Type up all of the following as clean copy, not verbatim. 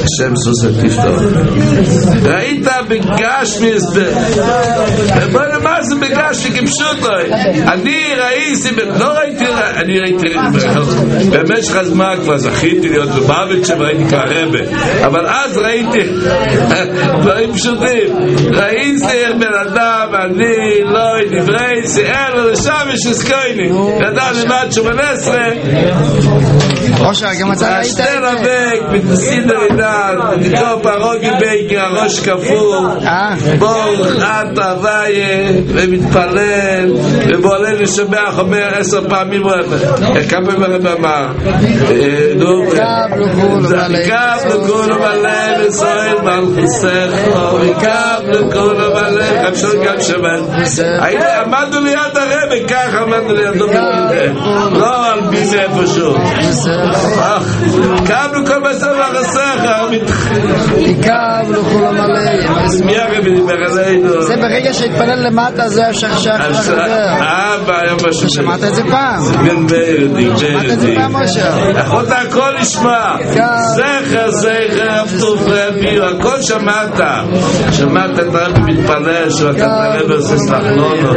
השם סוסה תפתור. ראית בגשמי בוא נאמר זה בגשמי כפשוטו. אני ראיתי במשך הזמן כבר זכיתי להיות בבית כשראיתי כהרבה, אבל אז ראיתי דברים פשוטים. ראיתי בן אדם, אני לא דברי שיער לו לשם שסקויני ידע למד 18 ראשה, גם אתה ראית שתי רבק, מתנסיד הרידן, נקרא פרוגי בייקר, הראש כפור, בור חת הוויה, ומתפלל, ובועלה לשבח, אומר 10 פעמים, כמה פעמים הרב אמר, קב לכולו מלא, וסועל מלכוסך, וקב לכולו מלא, גם שמן. עמדנו ליד הרב, ככה עמדנו לידו, לא על ביזה איפשהו. קבלו כל בסוף הרסך קבלו כל המלא זה ברגע שהתפלל למטה זה השכשך שמעת את זה פעם? שמעת את זה פעם משה? אתה הכל נשמע זכר אבטוף רבי הכל שמעת את רבי מתפלל שאתה תרב עושה סלחנונו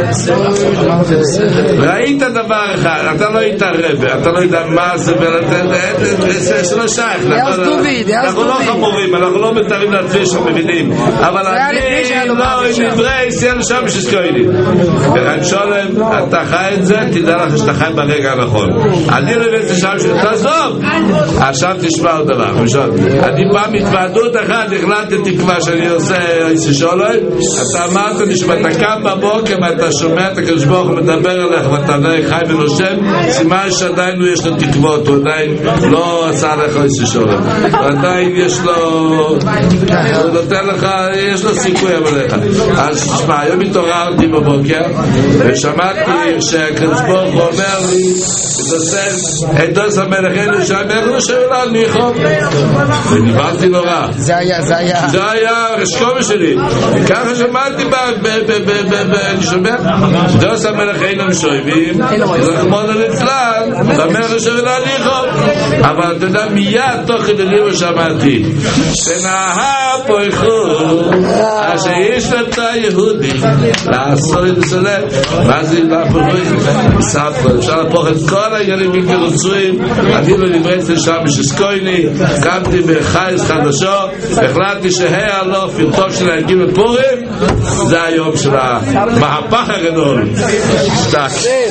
ראית דבר אחד אתה לא היית רבי אתה לא יודע מה זה זה לא שייך אנחנו לא חמורים אנחנו לא מתארים לעצמי שמבינים אבל אני לא נדברי סייל שם שסקויני ורק שולם אתה חי את זה תדע לך שאתה חי ברגע הנכון אני לא הבאתי שם תעזוב עכשיו תשמע עוד דבר אני בא מתוועדות אחת החלטתי כבר שאני עושה שולם אתה אמרת לי שאתה קם בבוקר ואתה שומע את הקדוש ברוך הוא מדבר עליך ואתה חי ונושם סימן שעדיין יש לו תקוות הוא עדיין לא עשה לך איזה שולם עדיין יש לו הוא נותן לך יש לו סיכוי עליך אז תשמע היום התעוררתי בבוקר ושמעתי שהקדוש ברוך הוא אומר לי עדוס המלכנו שהמלכנו שאלה ניחום וניברתי נורא זה היה רשקומה שלי ככה שמעתי אני שומע עדוס המלכנו שויבים רחמון הנצלן המלכנו שאלה ניחום אבל אתה יודע מיד תוך כדי ליבו שמעתי שנאה פה איכות אשר יש לתה יהודי לעשות את זה מה זה ספר אפשר להפוך את כל העניינים מקרוצויים אני לא נברץ לשם שסקויני קמתי בחייס חדשו החלטתי שהלוף פרטוב של להגיע בפורים זה היום של המהפך הגדול שטק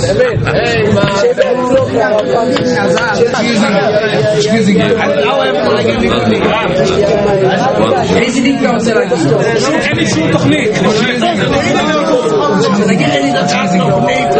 איזה דיקה עושה לך? אין לי שום תוכנית נגיד אין לי תוכנית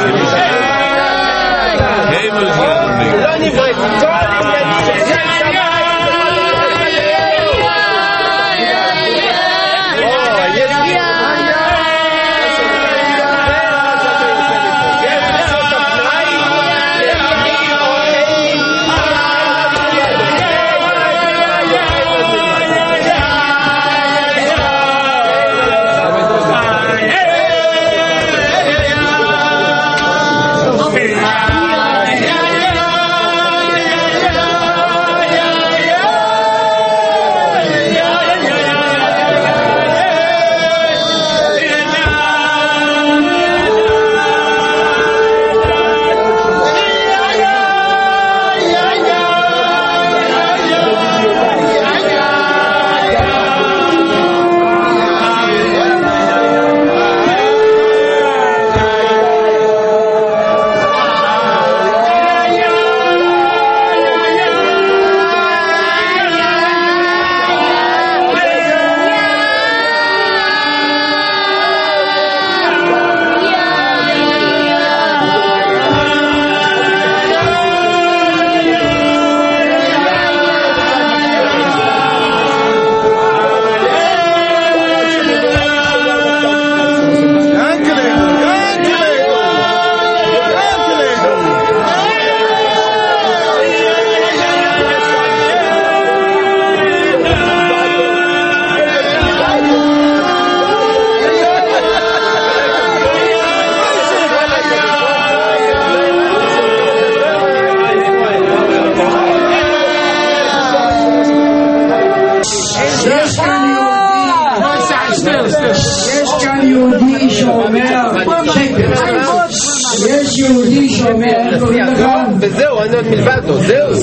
יש יהודי שאומר וזהו, אני עוד מלבדו, זהו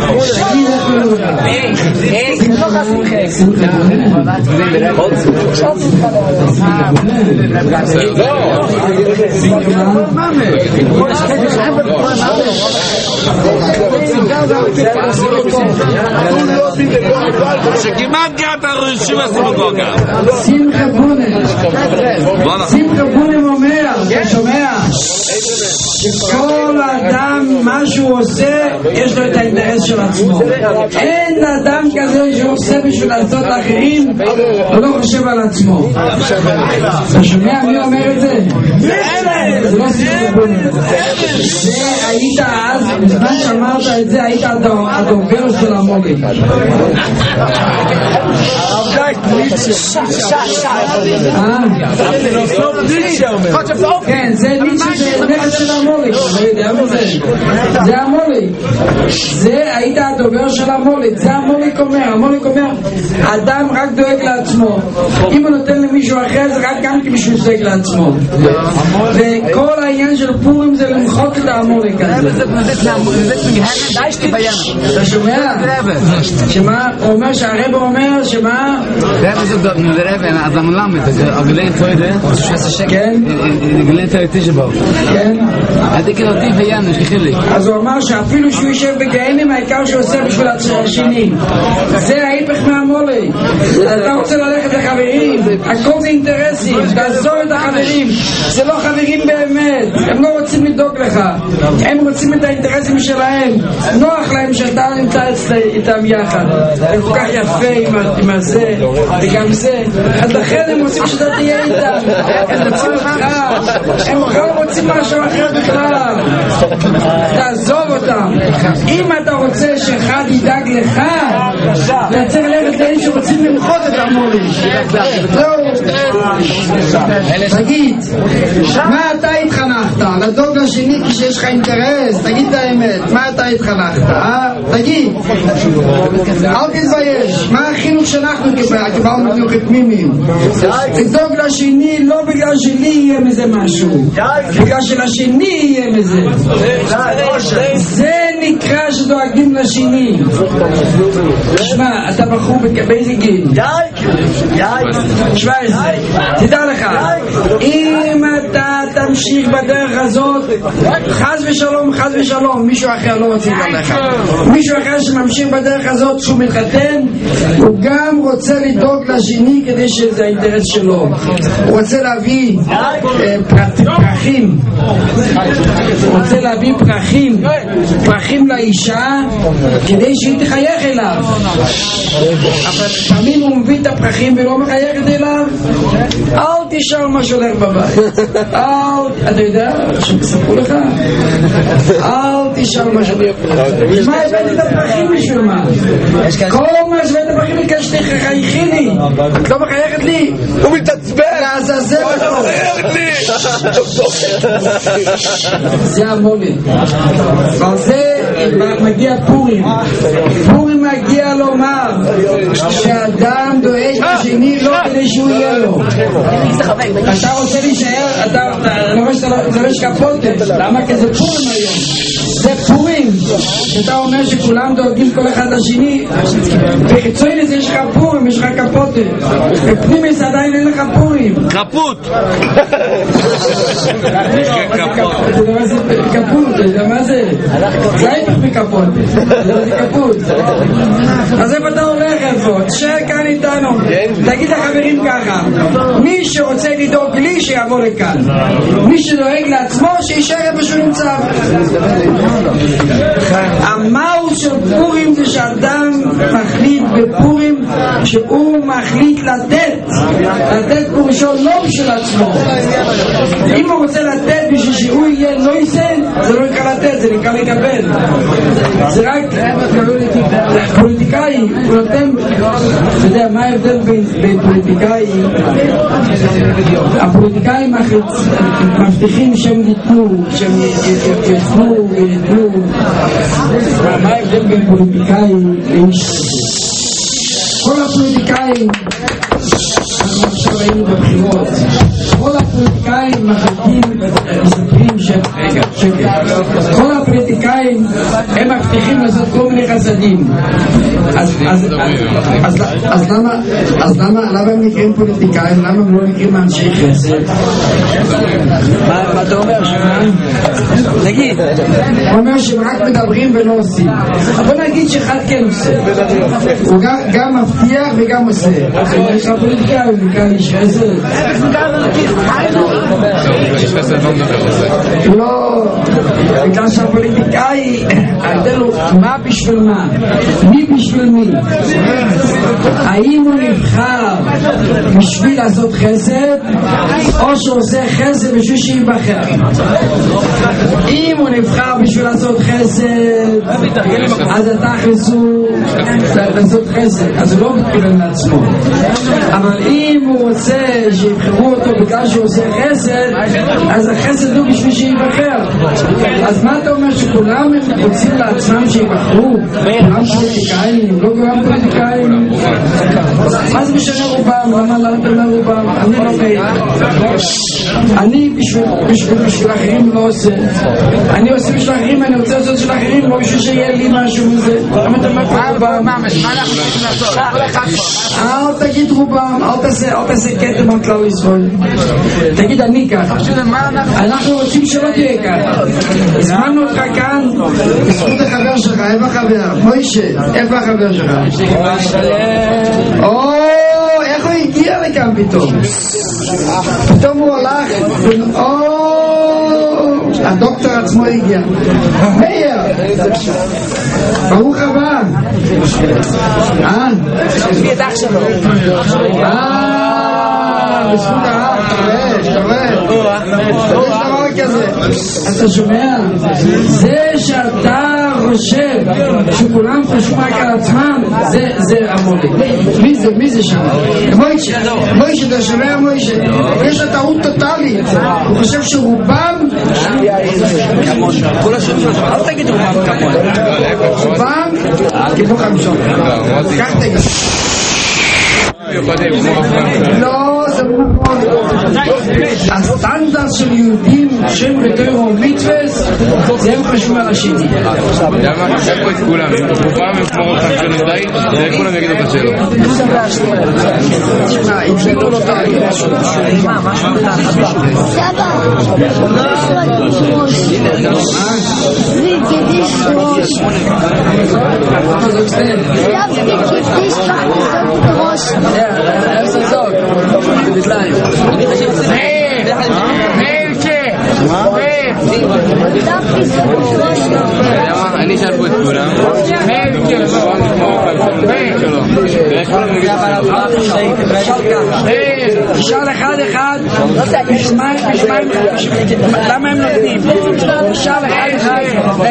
שכמעט געת הראשים הסמוגוגה שמחה בונם אומר, אתה שומע? שכל אדם מה שהוא עושה יש לו את האינטרס של עצמו. אין אדם כזה שעושה בשביל לעשות לאחרים הוא לא חושב על עצמו. אתה שומע מי אומר את זה? זה לא שמחה בונם. זה היית אז, בזמן שאמרת את זה היית הדובר של המוגי. כן, זה ניטשה זה נכד של המוליק. זה המוליק. זה היית הדובר של המוליק. זה המוליק אומר. המוליק אומר אדם רק דואג לעצמו. אם הוא נותן למישהו אחר זה רק גם כמישהו דואג לעצמו. וכל העניין של פורים זה למחוק את המוליק הזה. אתה שומע? שמה? הוא אומר שהרב אומר שמה? אז המלמד, הגלן תוידה, כן? הגלן תוידה כן? הדקל אותי ויאן, יש לי חילי. אז הוא אמר שאפילו שהוא יושב בגהנם העיקר שהוא עושה בשביל השני. זה ההיפך מהמולי. אתה רוצה ללכת לחברים, הכל זה אינטרסים, תעזור את החברים. זה לא חברים באמת, הם לא רוצים לדאוג לך, הם רוצים את האינטרסים שלהם. נוח להם שאתה נמצא איתם יחד, הם כל כך יפה עם הזה וגם זה, אז לכן הם רוצים שאתה תהיה איתם. הם רוצים אותך, הם בכלל רוצים משהו אחר בכלל. תעזוב אותם. אם אתה רוצה שאחד ידאג לך, אתה צריך ללכת לאלה שרוצים למחות את המולי. תגיד, מה אתה התחנכת? לדאוג לשני כשיש לך אינטרס? תגיד את האמת, מה אתה התחנכת? תגיד, אל תתבייש. מה החינוך שאנחנו קיבלנו חינוך תמימים? לדאוג לשני לא בגלל שלי יהיה מזה משהו, בגלל שלשני יהיה מזה. זה נקרא שדואגים לשני. תשמע, אתה בחור באיזה גיל? 17. תדע לך, אם אתה ממשיך בדרך הזאת, חס ושלום, מישהו אחר לא רוצה ללכת. מישהו אחר שממשיך בדרך הזאת, שהוא מתחתן, הוא גם רוצה לדאוג לשני כדי שזה האינטרס שלו. הוא רוצה להביא פרחים. הוא רוצה להביא פרחים לאישה כדי שהיא תחייך אליו. אבל פעמים הוא מביא את הפרחים ולא מחייכת אליו. אל תשאל מה שהולך בבית. אתה יודע שספרו לך? אל תשאל מה שהולך בבית. מה הבאת את הפרחים בשביל מה? כל מה שהבאת את הפרחים בגלל שתחייכי לי. את לא מחייכת לי? הוא מתעצבן. לעזאזל אותו. זה המולי. ועל זה מגיע פורים. פורים מגיע לומר שאדם דואג לשני לא כדי שהוא יהיה לו. אתה רוצה להישאר, אתה רואה שאתה לובש קפוטה. למה? כי זה פורים היום. זה פורים שאתה אומר שכולם דואגים כל אחד לשני. בחיצוי לזה יש לך פורים, יש לך קפוטה. בפנימיס עדיין אין לך פורים. קפוט. קפוט, אתה יודע מה זה? זה ההפך מקפוט. זה קפוט. אז איפה אתה הולך איפה? תשאר כאן איתנו. תגיד לחברים ככה, מי שרוצה לדאוג לי שיבוא לכאן, מי שדואג לעצמו שישאר איפה שהוא נמצא. המהות של פורים זה שאדם מחליט בפורים שהוא מחליט לתת פורשו לא בשביל עצמו. אם הוא רוצה לתת בשביל שהוא יהיה לא יישא, זה לא נקרא לתת, זה נקרא לקבל. זה רק פוליטיקאי, הוא נותן. אתה יודע מה ההבדל בין פוליטיקאים? הפוליטיקאים מבטיחים שהם ייתנו, שהם ייתנו. מה ההבדל בין פוליטיקאים? כל הפוליטיקאים, אנחנו עכשיו היינו בבחירות, כל הפוליטיקאים מספרים כל הפוליטיקאים הם מבטיחים לעשות כל מיני חסדים. אז למה הם נקראים פוליטיקאים? למה הם לא נקראים אנשי חסד? מה אתה אומר? נגיד, הוא אומר שהם רק מדברים ולא עושים. בוא נגיד שאחד כן עושה, הוא גם מבטיח וגם עושה. יש לך פוליטיקאי, הוא נקרא איש חסד? לא, בגלל שהפוליטיקאי ההבדל הוא מה בשביל מה, מי בשביל מי. האם הוא נבחר בשביל לעשות חסד או שהוא עושה חסד בשביל שיבחר? אם הוא נבחר בשביל לעשות חסד אז אתה חסוד לעשות חסד, אז הוא לא מתכוון לעצמו. אבל אם הוא רוצה שיבחרו אותו בגלל שהוא עושה חסד, אז החסד הוא בשביל שיבחר. אז מה אתה אומר, שכולם רוצים לעצמם שיבחרו? כולם פוליטיקאים, לא כולם פוליטיקאים. מה זה משנה רובם? למה לא אומר רובם? אני לא מבין. אני בשביל אחרים לא עושה. אני עושה בשביל אחרים, אני רוצה לעשות בשביל אחרים, לא בשביל שיהיה לי משהו מזה. למה אתה אומר רובם? מה אנחנו צריכים לעשות? אל תגיד רובם, אל תעשה כתם על כלל ישראל. תגיד אני ככה. אנחנו רוצים שלא תהיה ככה. הזמנו אותך כאן בזכות החבר שלך. איפה החבר? מוישה, איפה החבר שלך? איך הוא הגיע לכאן פתאום? פתאום הוא הלך. הדוקטור עצמו הגיע. מאיר, ברוך הבא. בזכות האח, יש דבר כזה. אתה שומע? זה שאתה חושב שכולם חושבים רק על עצמם, זה המולי. מי זה שם? מוישה, אתה שומע מוישה? יש לה טעות טוטלית. הוא חושב שרובם אל תגיד רובם כמון, רובם כמו חמישון. כך תגיד. לא, זה לא נכון. הסטנדרט של יהודים שם ותוירו ומצווס זה הם חשוב על השני. למה? איפה את כולם? פעם הם כמו אותם שנדאי וכולם יגידו את השאלות. תשמע, יפשטו לו אותה אני אשאל פה את כולם. נשאל אחד למה הם נותנים? נשאל אחד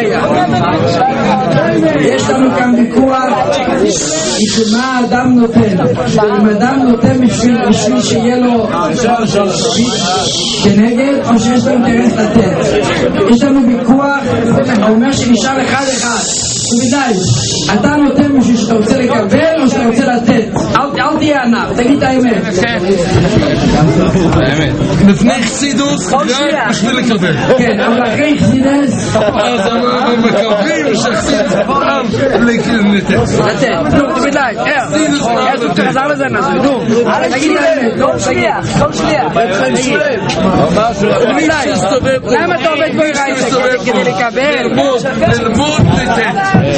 יש לנו כאן ויכוח מה האדם נותן. אם האדם נותן בשביל שיהיה לו כנגד או שיש לו אינטרס לתת. יש לנו ויכוח אומר שנשאל אחד ודי, אתה נותן בשביל שאתה רוצה לקבל או שאתה רוצה לתת. אל תהיה ענף, תגיד את האמת. לפני חסידוס גם בשביל לקבל. כן, אבל אחרי חסידס אז אנחנו מקווים שחסידס פעם לתת. נו, תגיד די, אז הוא תחזר לזה נעזור. נו, תגיד את האמת. לא שליח. תגיד די, למה אתה עובד בו כדי לקבל? ללמוד לתת.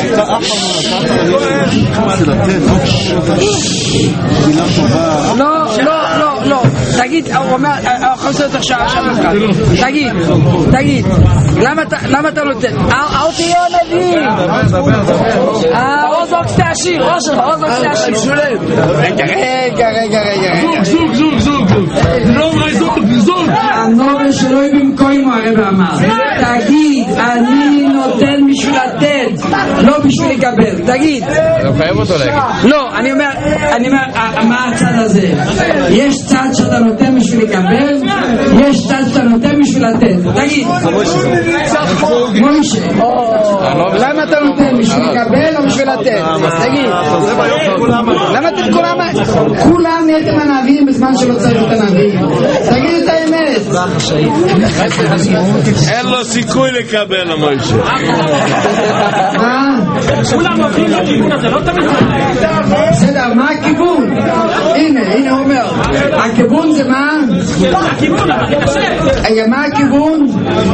לא, תגיד, הוא אומר, חוסר אותך שעה תגיד, למה אתה נותן? אל תהיה נביא. הרוזוק תעשיר, זוג לא מה זוג הנובל שלא יהיה במקום הרב אמר תגיד, אני נותן בשביל לתת לא בשביל לקבל, תגיד לא, אני אומר מה הצד הזה? יש צד שאתה נותן בשביל לקבל, יש צד שאתה נותן בשביל לתת, תגיד מוישה למה אתה נותן בשביל לקבל או בשביל לתת? תגיד למה אתם כולם נהייתם הנביאים בזמן שלא צריך את הנביאים? תגיד את האמת. אין לו סיכוי לקבל למוישה. כולם עוברים לכיוון הזה, לא תמיד בסדר, מה הכיוון? הנה הוא אומר הכיוון זה מה? הכיוון, אבל קשה. מה הכיוון?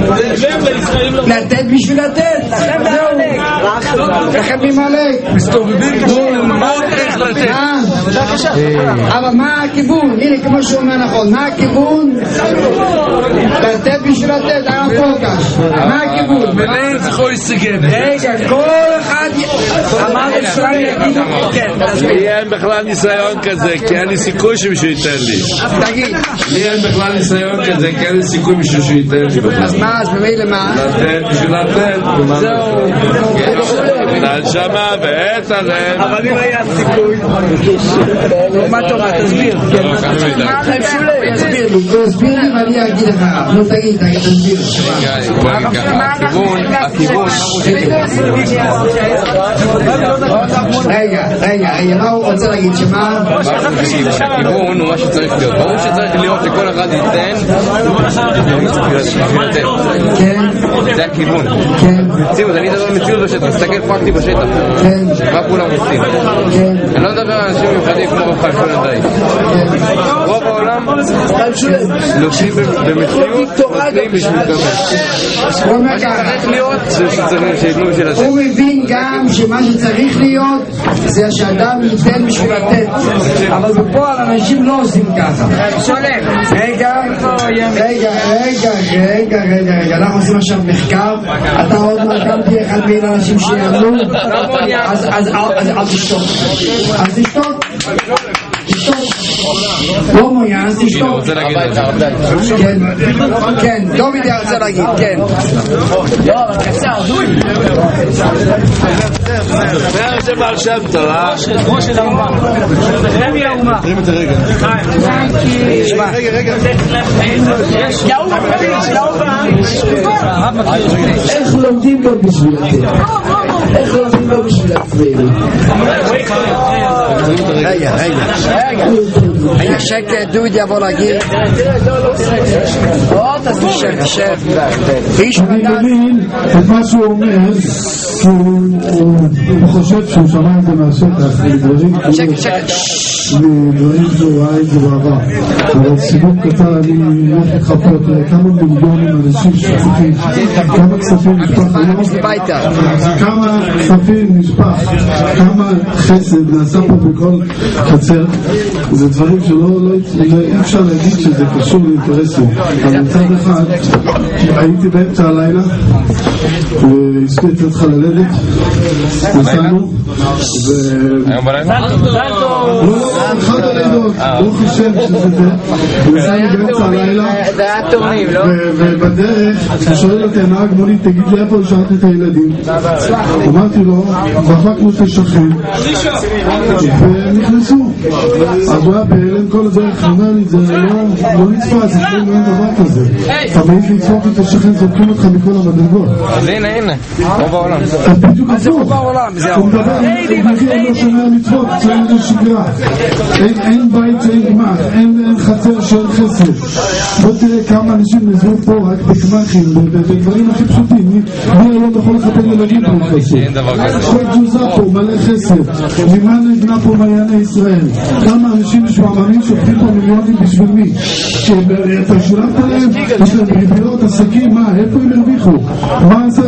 לתת בשביל לתת. זהו לכם ממלק מסתובבים כמו ללמוד איך לתת. אבל מה הכיוון? הנה כמו שהוא אומר נכון, מה הכיוון? לתת בשביל לתת, מה הכיוון? מלא צריכו להסתגן. רגע, כל אחד אמר ישראל יגידו כן, לי אין בכלל ניסיון כזה כי אין לי סיכוי שמישהו ייתן לי. תגיד לי אין בכלל ניסיון כזה כי אין לי סיכוי מישהו שייתן לי. אז מה, אז במילא מה? לתת בשביל לתת. זהו נשמה ועת הלב. אבל אם היה סיכוי מה טוב, תסביר יסביר לי ואני אגיד לך. נו תגיד, תסביר. הכיוון רגע, מה הוא רוצה להגיד? שמה? הכיוון הוא מה שצריך להיות. ברור שצריך להיות שכל אחד ייתן כן זה הכיוון. מציאות, אני מדבר מציאות בשטח, מסתכל פרקטי בשטח מה כולם עושים. אני לא מדבר על אנשים מיוחדים כמו רב חלפון עדיין. רוב העולם לוקחים במציאות נותנים בשביל לקבל. מה שצריך להיות זה שיתנו בשביל לתת. הוא מבין גם שמה שצריך להיות זה שאדם ייתן בשביל לתת, אבל בפועל אנשים לא עושים ככה. רגע, אנחנו עושים עכשיו מחקר, אתה עוד מעט גם תהיה אחד בין האנשים שיענו, אז אל תשתוק. אז תשתוק. לא מויה, אז תשתוק. רוצה להגיד כן, דוביד רוצה להגיד, כן. לא, אבל קצר, זוי. זה השם על שם תורה. ראש של האומה. רבי האומה. תרים את זה רגע. רגע. איך לומדים לו בשביל עצמנו? רגע שקט, דודי יבוא להגיד שב אני מבין את מה שהוא אומר, כי הוא חושב שהוא שמע את זה מהשטח מדברים שהוא ראה את זה בעבר, אבל סיבוב קצר אני הולך לחפות כמה מיליונים אנשים שפכים, כמה כספים נשפך היום, כמה כספים נשפך, כמה חסד נעשה פה בכל חצר. זה דברים שלא אי אפשר להגיד שזה קשור לאינטרסים. אבל מצד אחד הייתי באמצע הלילה ואשתי יצאת לך ללדת, נסענו לא אחד הלילות, לא חושב שזה זה, נסענו באמצע הלילה ובדרך שואל אותי הנהג מונית, תגיד לי איפה השארת את הילדים? אמרתי לו, דפקנו את השכן ונכנסו, אז הוא היה בהלם כל הדרך, אומר לי, זה לא נצפה, זה לא אין דבר כזה, אתה מעיד לדפוק את השכן, זורקים אותך מכל המדרגות. אז הנה, כמו בעולם. אז בדיוק הפוך, הוא מדבר, הוא לא שומע מצוות, צריך לשגרה, אין בית שאין גמח, אין חצר שאין חסד. בוא תראה כמה אנשים נזרו פה רק בגמחים, בדברים הכי פשוטים, מי היום יכול לחפר ילדים פה חסד? כל תזוזה פה מלא חסד, ממה נבנה פה מעייני ישראל? כמה אנשים משועממים שופכים פה מיליונים בשביל מי? אתה שולמת להם? יש להם ריביות, עסקים, מה? איפה הם הרוויחו? מה עשה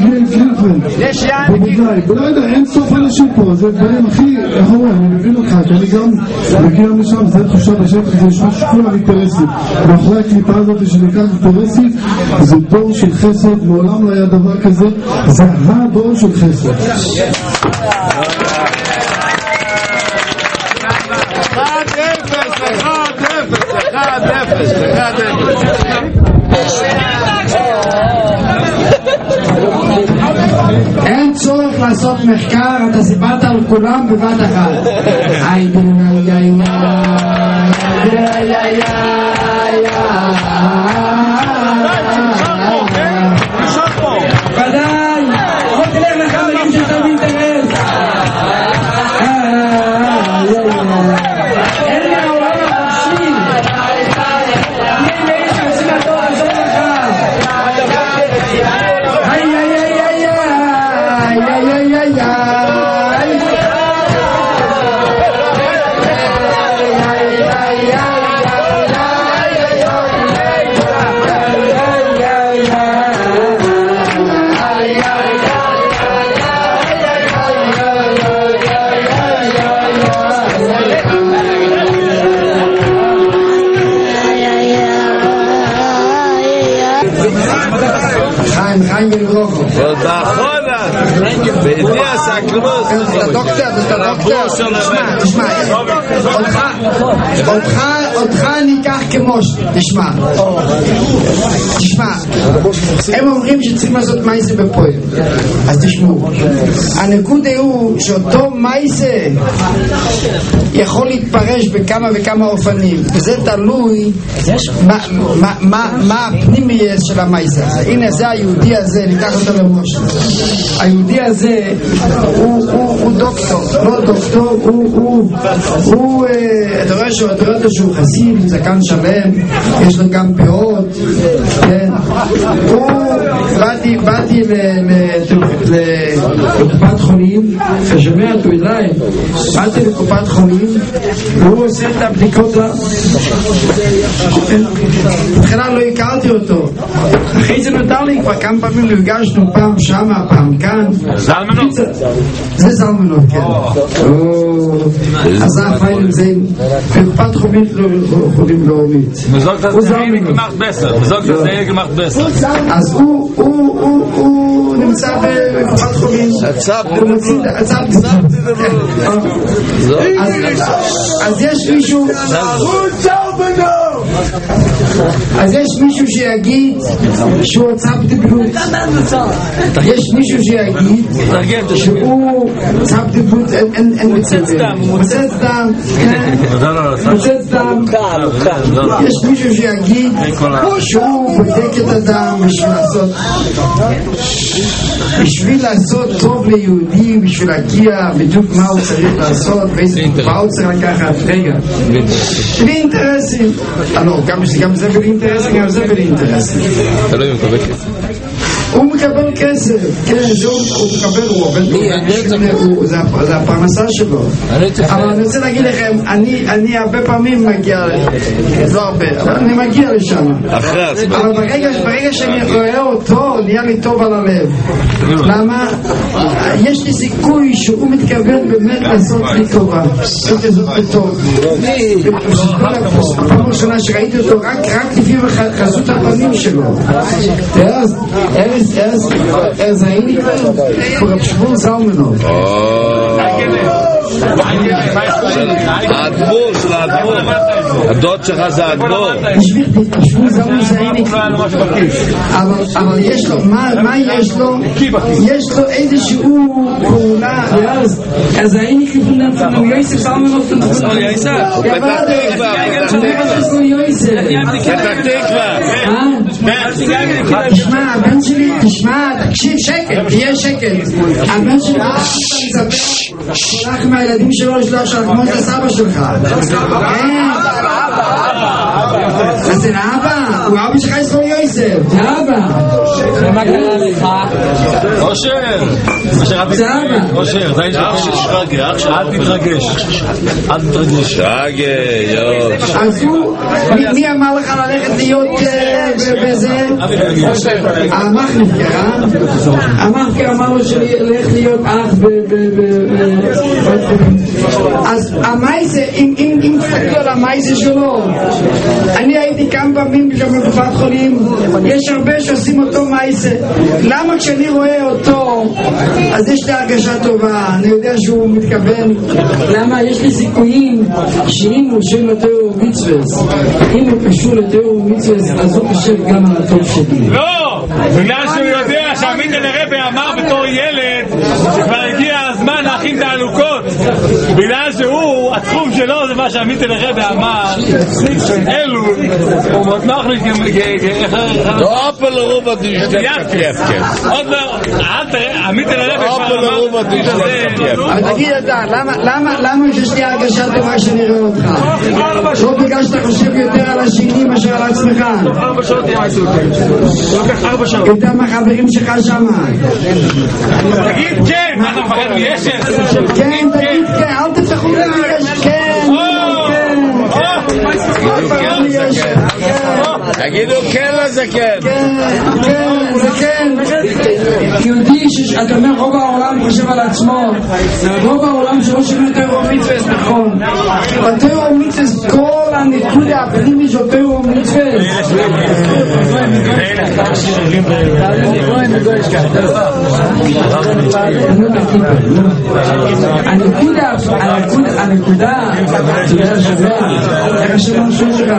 גלינפלד? לא יודע, אין סוף אנשים פה, זה דברים הכי, איך אומר, אני מבין אותך, כי אני גם מגיע משם, זה תחושה בשטח, זה נשמע שכולם אינטרסים. ואחרי הקליפה הזאת שנקרא אינטרסים, זה דור של חסד, מעולם לא היה דבר כזה, זה הדור של חסד. אין צורך לעשות מחקר, אתה סיפרת על כולם בבת אחת. ודאי, לא תלך לך לגם שאתה מאינטרס. אין לי העולם החופשי. מי יש עושים לתור לעזור לך. אותך אני אקח כמוש. תשמע, הם אומרים שצריכים לעשות מייסה בפועל, אז תשמעו, הנקודה הוא שאותו מייסה יכול להתפרש בכמה וכמה אופנים, וזה תלוי מה הפנימי של המייסה. הנה זה היהודי הזה, ניקח אותו למוש. היהודי הזה הוא דוקטור, לא דוקטור, הוא אתה רואה שהוא חסיד, זקן שלם, יש לו גם פאות, כן. באתי לקופת חולים, ששומע אותו אליי, באתי לקופת חולים, והוא עושה את הבדיקות לה. בכלל לא הכרתי אותו, אחרי זה נותר לי כבר כמה פעמים, נפגשנו פעם שמה, פעם כאן. זלמנות? זה זלמנות, כן. אז זה הפיילים זה בקופת חולים לאומית. הוא זלמנות אז הוא נמצא בקופת חולים, אז יש מישהו, אז יש מישהו שיגיד שהוא צב דבלות. יש מישהו שיגיד שהוא צב דבלות, אין מצטער. מוצא סתם. יש מישהו שיגיד שהוא בודק את אדם בשביל לעשות טוב ליהודי, בשביל להגיע בדיוק מה הוא צריך לעשות ואיזה תקופה הוא צריך לקחת. רגע, בלי אינטרסים. גם זה בלי אינטרסים, גם זה בלי אינטרסים. תלוי אם מקבל כסף. הוא מקבל כסף, כן, הוא מקבל, הוא עובד, זה הפרנסה שלו. אבל אני רוצה להגיד לכם, אני הרבה פעמים מגיע, לא הרבה, אבל אני מגיע לשם. אבל ברגע שאני רואה אותו, נהיה לי טוב על הלב. למה? יש לי סיכוי שהוא מתכוון באמת לעשות לי טובה. לעשות את זה טוב. הפעם הראשונה שראיתי אותו, רק לפי חזות הפנים שלו. אז הייתי כבר שבול זלמנוב. האדמו"ר של האדמו"ר, הדוד שלך זה האדמו"ר. שבול זלמנוב זה הייתי כבר. אבל יש לו, מה יש לו? יש לו איזשהו פעולה. אז הייתי כבר יוסף זלמנוב. הוא פתח תקווה. תשמע, הבן שלי, תקשיב, שקט, תהיה שקט. הבן שלי הולך מהילדים שלו לשלוש כמו את הסבא שלך. אז זה לאבא, הוא אבא שלך ישראל יוסף, זה אבא. ומה קרה לך? אושר, זה אבא. אושר, זה אל תתרגש, אל תתרגש. אז הוא, מי אמר לך ללכת להיות בזה? המחנפקר, המחנפקר אמר לו שלך להיות אח אז המייזה, אם תסתכלו על המייזה שלו, אני הייתי כמה פעמים בקופת חולים, יש הרבה שעושים אותו מייזה. למה כשאני רואה אותו אז יש לי הרגשה טובה, אני יודע שהוא מתכוון. למה? יש לי סיכויים שאם הוא שם לתיאור מצווס, אם הוא קשור לתיאור מצווס, אז הוא חושב גם על הטוב שלי. לא! בגלל שהוא יודע שעמית אלרבי אמר בתור ילד שכבר הגיע הזמן להכין את העלוקות, בגלל שהוא, התחום שלו זה מה שעמית אלרבי אמר, אלו הוא מותנוח לי לא אפל רובה תשתף כיף. עוד לא, אל תראה, עמית אלרבי אבל תגיד אתה, למה יש לי הרגשה טובה שאני רואה אותך? לא בגלל שאתה חושב יותר על השני מאשר על עצמך. 4 שעות לוקח 4 שעות. יותר מהחברים שלך שם. תגיד כן, מה אתה מפחד מישת? כן, תגיד כן, אל תפתחו לי מישת, כן, תגידו כן לזה כן. כן, זה כן. יהודי שאתה אומר רוב העולם חושב על עצמו, רוב העולם שלא שווה תיאור מצווס, נכון. בתיאור מצווס כל הנקודה הפנימי של תיאור מצווס. הנקודה איך השם משהו שלך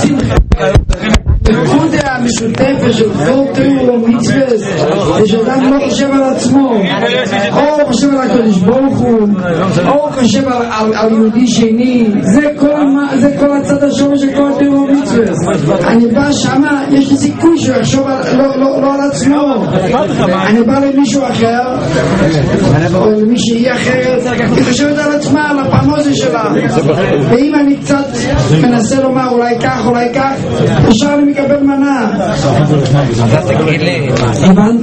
הנקודה המשותפת של כל תיאור ומצווס זה שאדם לא חושב על עצמו, או חושב על הקדוש ברוך הוא, או חושב על יהודי שני. זה כל הצד השורש של כל תיאור ומצווס. אני בא שמה, יש לי סיכוי שהוא יחשוב לא על עצמו. אני בא למישהו אחר או למישהי אחרת, היא חושבת על עצמה, על הפעמוזה שלה, ואם אני קצת מנסה לומר אולי כך אולי כך, אפשר לי מקבל מנה. הבנת?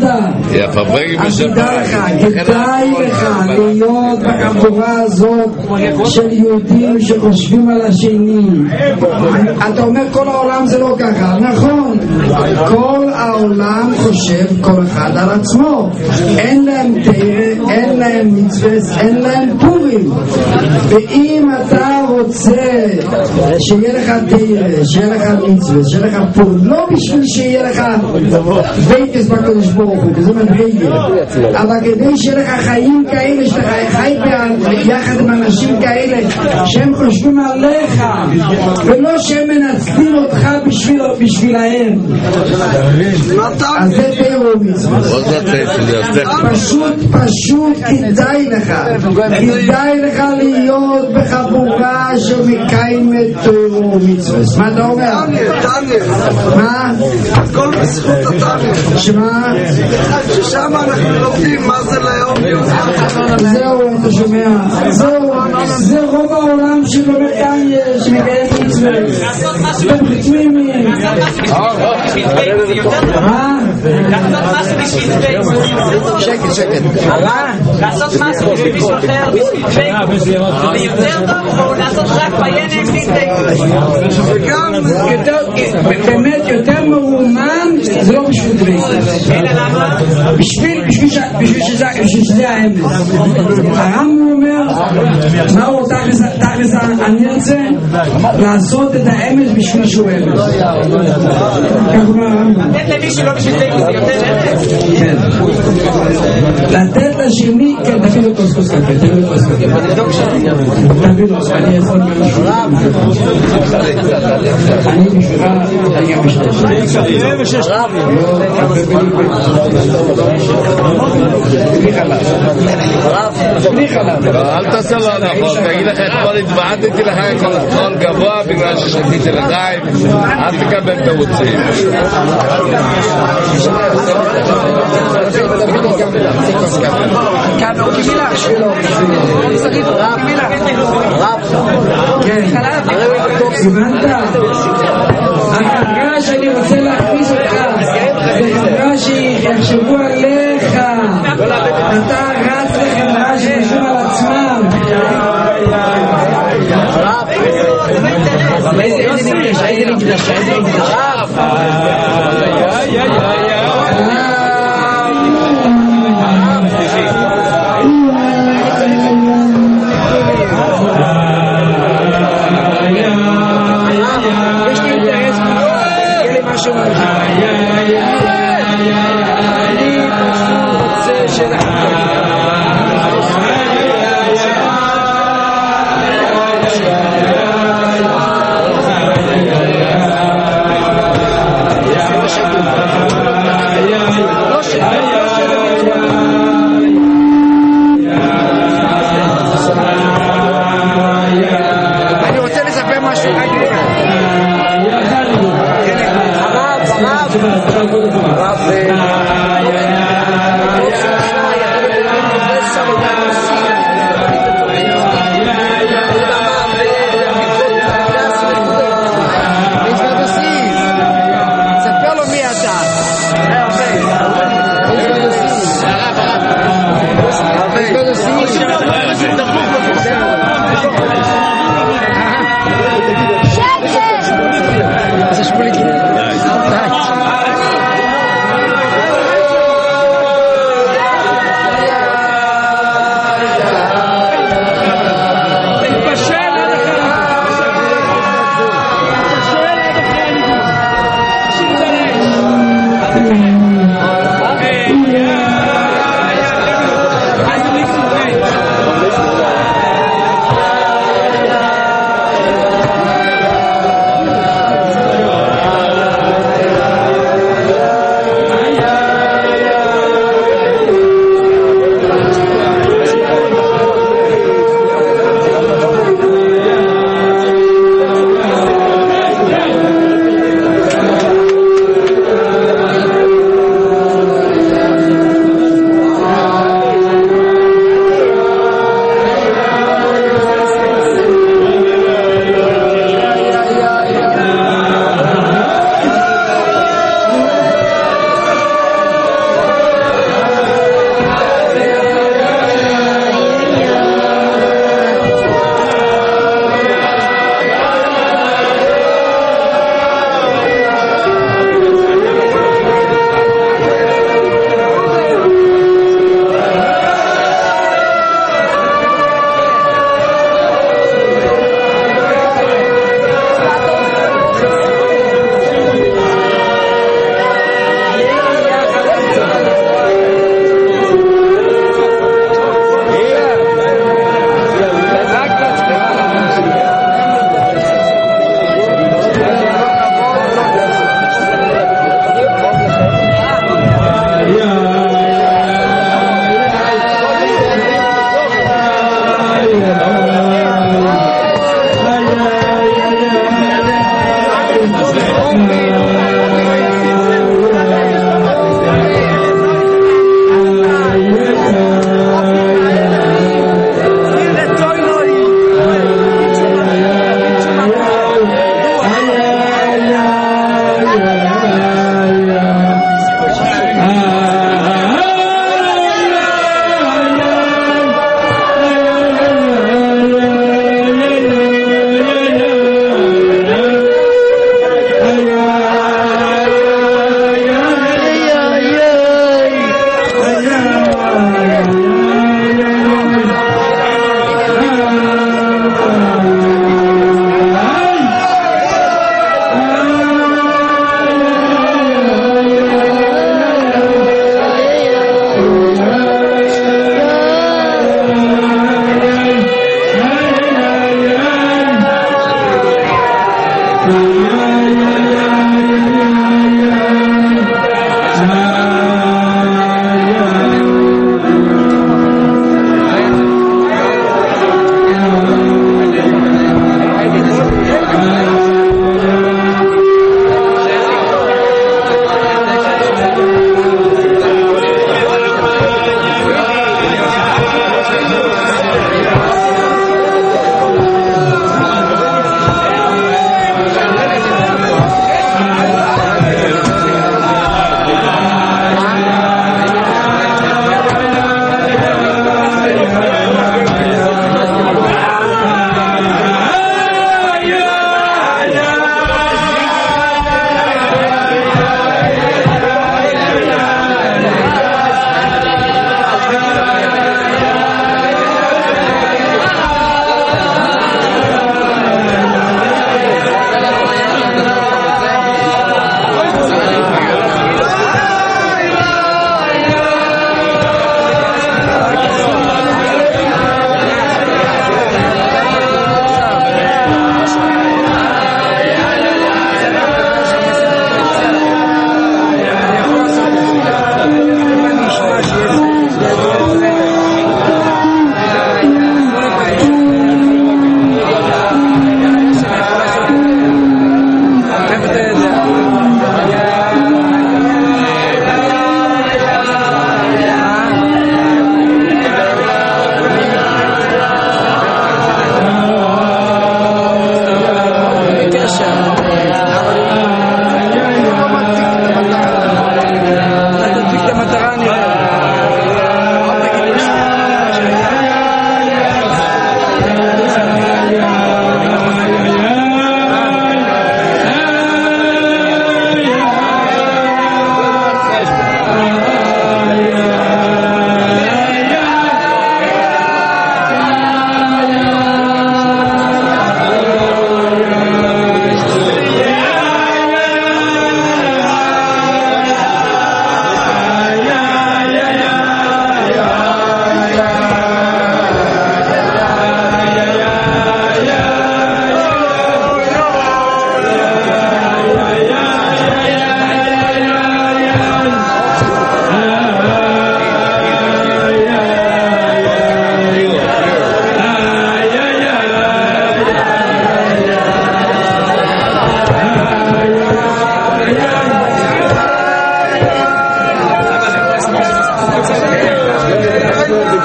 כדאי לך להיות בחבורה הזאת של יהודים שחושבים על השני. אתה אומר כל העולם זה לא ככה, נכון, כל העולם חושב כל אחד על עצמו, אין להם תרא, אין להם מצווה, אין להם פורים. ואם אתה רוצה שיהיה לך תרא, שיהיה לך מצווה, שיהיה לך פורים, לא בשביל שיהיה לך בייטס בקדוש ברוך הוא, וזה מדרגה. אבל כדי שיהיה לך חיים כאלה, שאתה חי יחד עם אנשים כאלה שהם חושבים עליך ולא שהם מנצלים אותך בשבילהם, אז זה תיאור מצווה. פשוט כדאי לך להיות בחבורה שמקיימת תיאור מצווה. מה אתה אומר? מה? הכל בזכות התניא. שמה? ששם אנחנו לומדים מה זה ליום. זהו, אתה שומע? זה רוב העולם שלומד תניא, שמקיים מצווה. אתם חתמים. מה? לעשות משהו בשביל פייס. שקט. לעשות משהו בשביל מישהו אחר, בשביל פייס. זה יותר טוב או לעשות רק ביינם בלי פייס. באמת יותר מאומן, זה לא בשביל פייס. אלא למה? בשביל שזה האמת. הרם הוא אומר, מה הוא תכלס אני רוצה? לעשות את האמת בשביל שהוא אמת. כך אומר הרם. לתת למי שלא בשביל פייס זה יותר אמת. כן. לתת לשני, כן, תביא לו כוס קפה. תביא לו, אני יכול משהו. אני בשבילך, אני גם בשבילך. בלי חלב. אל תעשה לו הנחות, תגיד לך אתמול התוועדתי לך כולסטרול גבוה בגלל ששתיתי לחיים, אל תקבל תירוצים. החברה שאני רוצה להכניס אותך זה חברה שיחשבו עליך, אתה רץ לחברה שיחשבו על עצמם. איזה נקדש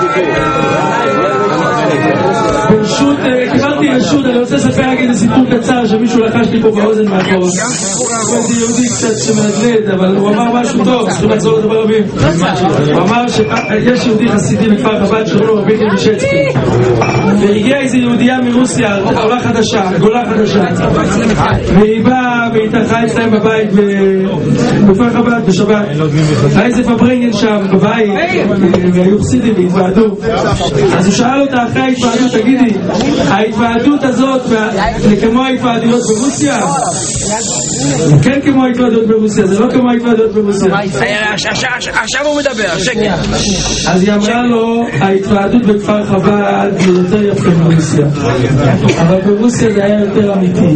ברשות, קיבלתי רשות, אני רוצה לספר רק איזה סיפור קצר שמישהו לחש לי פה באוזן מאחור. איזה יהודי קצת שמנדלד, אבל הוא אמר משהו טוב, צריכים לחזור לדבר רבים. הוא אמר שיש יהודי חסידי בכפר חב"ד שקוראים לו רבי קלישצקי, והגיעה איזו יהודייה מרוסיה, עולה חדשה, גולה חדשה, והיא באה והתארחה אצלהם בבית בכפר חב"ד בשבת. היה איזה פברנגן שם בבית, והיו חסידים והתוועדו. אז הוא שאל אותה אחרי ההתוועדות, תגידי, ההתוועדות הזאת כמו ההתוועדויות ברוסיה? כן כמו ההתוועדות ברוסיה, זה לא כמו ההתוועדות ברוסיה. עכשיו הוא מדבר, שקר. אז היא אמרה לו, ההתוועדות בכפר חב"ד זה יותר יפה ברוסיה, אבל ברוסיה זה היה יותר אמיתי.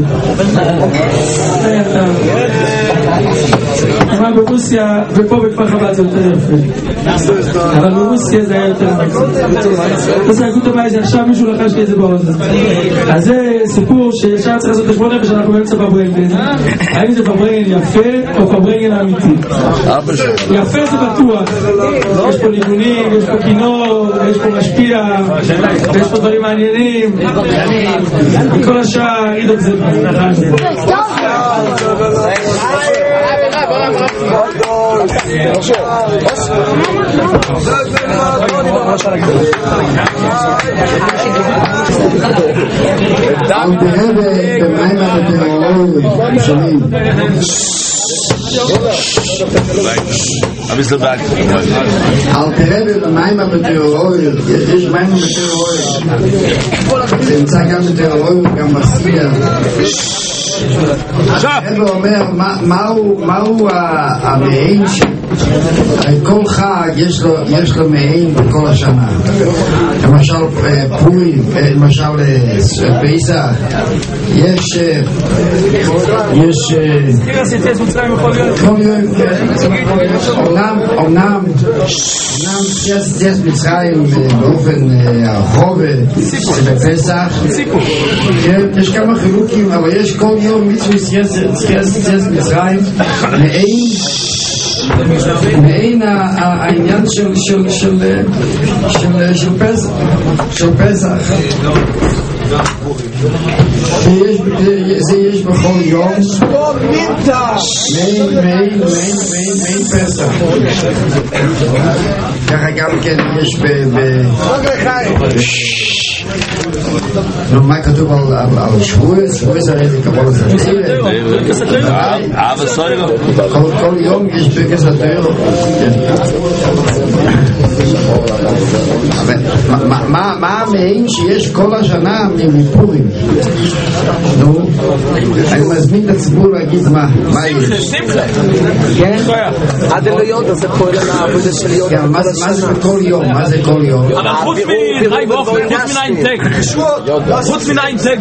אמרה ברוסיה, ופה בכפר חב"ד זה יותר יפה, אבל ברוסיה זה היה יותר אמיתי. אז הגות הבא, זה עכשיו מישהו לחש לי את זה באוזן. אז זה סיפור שישר צריך לעשות חשבון נפש שאנחנו באמצע פברנגן. האם זה פברנגן יפה או פברנגן אמיתי? יפה זה בטוח, יש פה לימונים, יש פה כינור, יש פה משפיע, יש פה דברים מעניינים, וכל השאר ידוק זה אל תראה במים המטאורולוגיה, יש מים המטאורולוגיה, זה נמצא גם מטאורולוגיה, גם מספיע. הרב אומר, מהו המעין כל חג יש לו מעין בכל השנה, למשל פורים, למשל פסח, יש אומנם יש מצרים באופן הרחוב בפסח, יש כמה חילוקים, אבל יש כל יום מצווה יש מצרים מעין העניין של פסח, זה יש בכל יום מעין פסח. ככה גם כן יש מה כתוב על שבועס? שבועס הרי זה קבול כל יום יש בקס התוירו. מה המעין שיש כל השנה מפורים? נו, אני מזמין את הציבור להגיד מה יש. כן? עד אלויות זה פועל העבודה של יום. מה זה כל יום? מה זה כל יום? אבל חוץ מניים תג, חוץ מניים תג,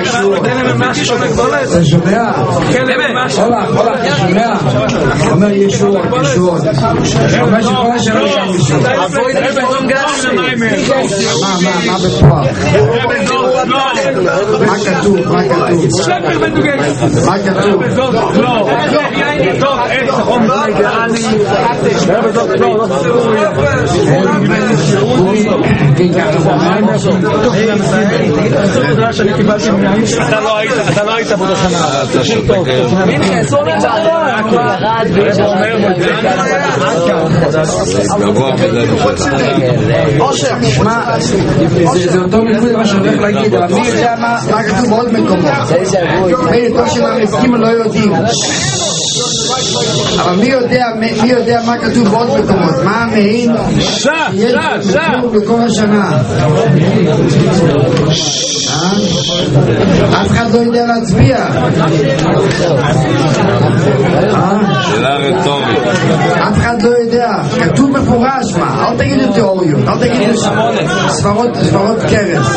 אתה שומע? הולה, אתה שומע? אומר ישוע אומר שכל השנה יש ישוע. מה בפועל? מה כתוב? אתה לא היית פה בשנה. אתה שותק זה אותו מלכוד מה שהולך להגיד, אבל מי יודע מה כתוב בעוד מקומות? כל שהמסכים לא יודעים, אבל מי יודע מה כתוב בעוד מקומות? מה המעין שיש בכל השנה? אף אחד לא יודע להצביע. שאלה רטורית. אף אחד לא יודע, כתוב מפורש. מה? אל תגידו תיאוריות, אל תגידו ספרות קרס.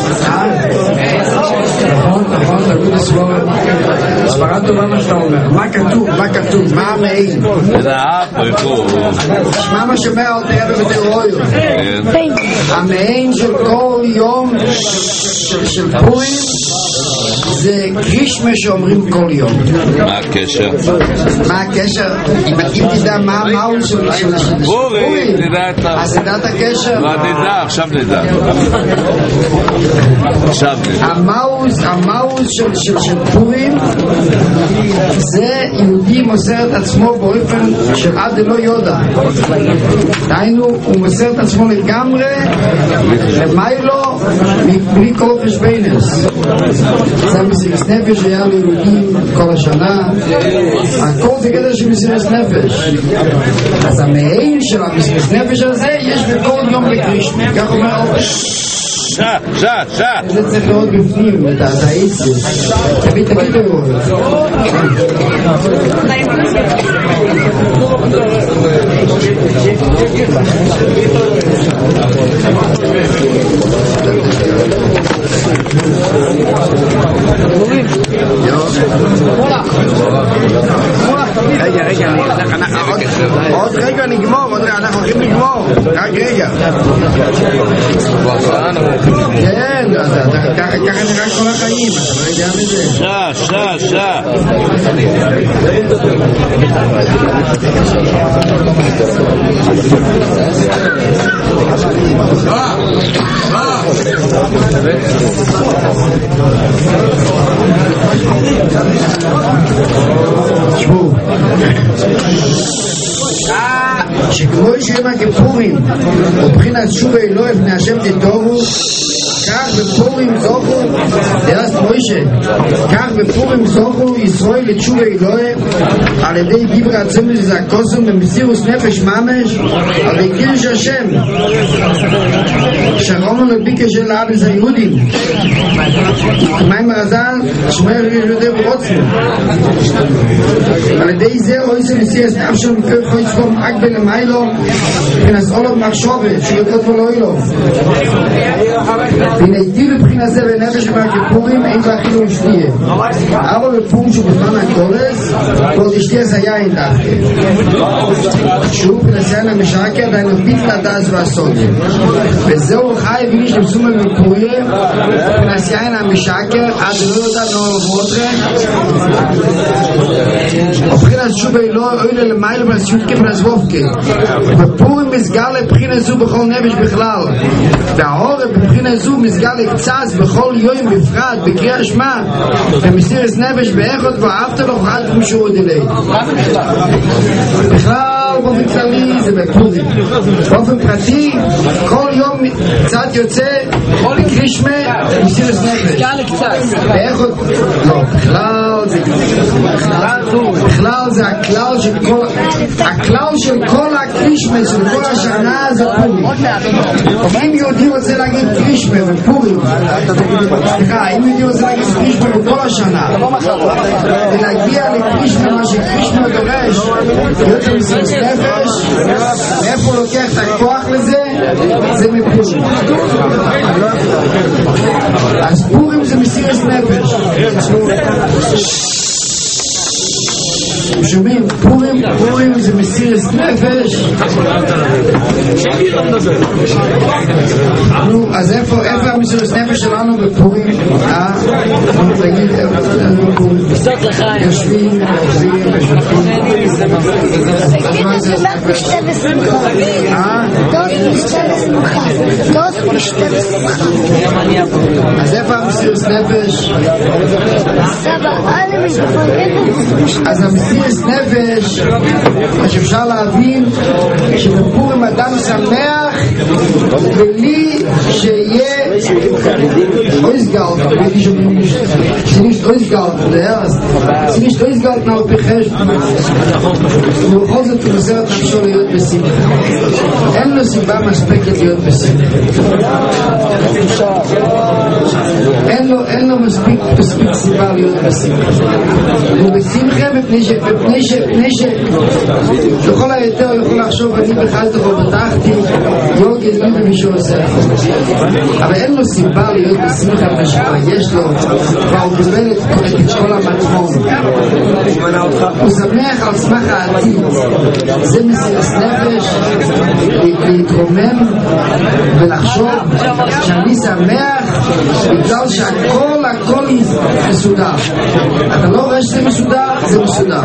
נכון, תגידו ספרת טובה מה שאתה אומר. מה כתוב? מה המעין? שמע מה שאומר אל תהיה בתיאוריות. המעין של כל יום של פורים זה קרישמה שאומרים כל יום. מה הקשר? מה הקשר? אם תדע מה המאוס של פורים, אז תדע את הקשר. לא נדע, עכשיו נדע. המאוס של פורים זה יהודי מוסר את עצמו באופן של עד לא יודע. דהיינו, הוא מוסר את עצמו לגמרי למיילו בלי כל חשבנס. זה מסירת נפש היה ליהודים כל השנה, הכל זה כדי שמסירת נפש. אז המעין של המסירת נפש הזה יש בכל יום בקרישמה. כך אומר זה צריך לראות בפנים את האיסוס. תביאו עוד רגע נגמור, אנחנו הולכים לגמור, רק רגע. כן, ככה נראה כל החיים, אתה לא יודע מזה. שעה. תשמעו, שכמו שיום הכיפורים ובחינת שובה אלוהי בני השם תתורו, כך בפורים זוכו דרס מוישה, כך בפורים זוכו ישראל לתשובה אלוהי על ידי דיבר עצמי זקוסם במסירוס נפש ממש על ידי קידוש השם שרומנו לביקה של האבס היהודים מים הרזל שמר יהודי ורוצנו על ידי זה אויסה מסירס נפשו מכיר חוי צפום אקבל למיילו ונס אולוב מחשובת שיוקות ולאילו ונהייתי בבחינה זה בנפש מהכיפורים אין ואכילו ושתייה אבל בפורים שהוא בזמן הקולס ועוד אשתייה זה יין דווקא שהוא פנסיין המשעקר דיינו ביטל הדס והסודים וזהו חי ויש למסומה בפורים פנסיין המשעקר עד לא יודע נור מודרה ובחינה שוב לא אוהלה למייל ולסיותקי ולסבובקי בפורים מסגר לבחינה זו בכל נפש בכלל והעורב בבחינה זו מסגר לקצז בכל יום בפרט בקריאה שמע במסירת נפש באחד ואהבת לו חד ומשור דילי בכלל באופן כללי זה בפורים באופן פרטי כל יום קצת יוצא בקרישמה במסירת נפש באחד לא בכלל זה הכלל של כל הקרישמה של כל השנה זה פורים אם יהודי רוצה להגיד קרישמה ופורים אם יהודי רוצה להגיד קרישמה בכל השנה ולהגיע לקרישמה מה שקרישמה דורש להיות במסירת נפש מאיפה לוקח את הכוח לזה זה מפורים אז פורים זה מסירת נפש שומעים, פורים זה מסירת נפש נו, אז איפה המסירת נפש שלנו בפורים? תגיד, יושבים אז איפה המסירת נפש? אז המסירת נפש שאפשר להבין שבפורים אדם שמח בלי שיהיה אויסגלט שנישט אויסגלט שנישט אויסגלט נאו בחש ובכל זאת הוא מוסר את נפשו להיות בשמחה אין לו סיבה מספקת להיות בשמחה אין לו מספיק סיבה להיות בשמחה הוא בשמחה מפני לכל היותר יכול לחשוב אני בחלת ובטחתי יוג יזמין במישהו עושה אבל אין לו סיבה להיות בשמחה בשמחה יש לו והוא קיבל את כל המטמון הוא שמח על סמך העתיד זה מסירת נפש להתרומם ולחשוב שאני שמח בגלל שהכל מסודר. אתה לא רואה שזה מסודר, זה מסודר.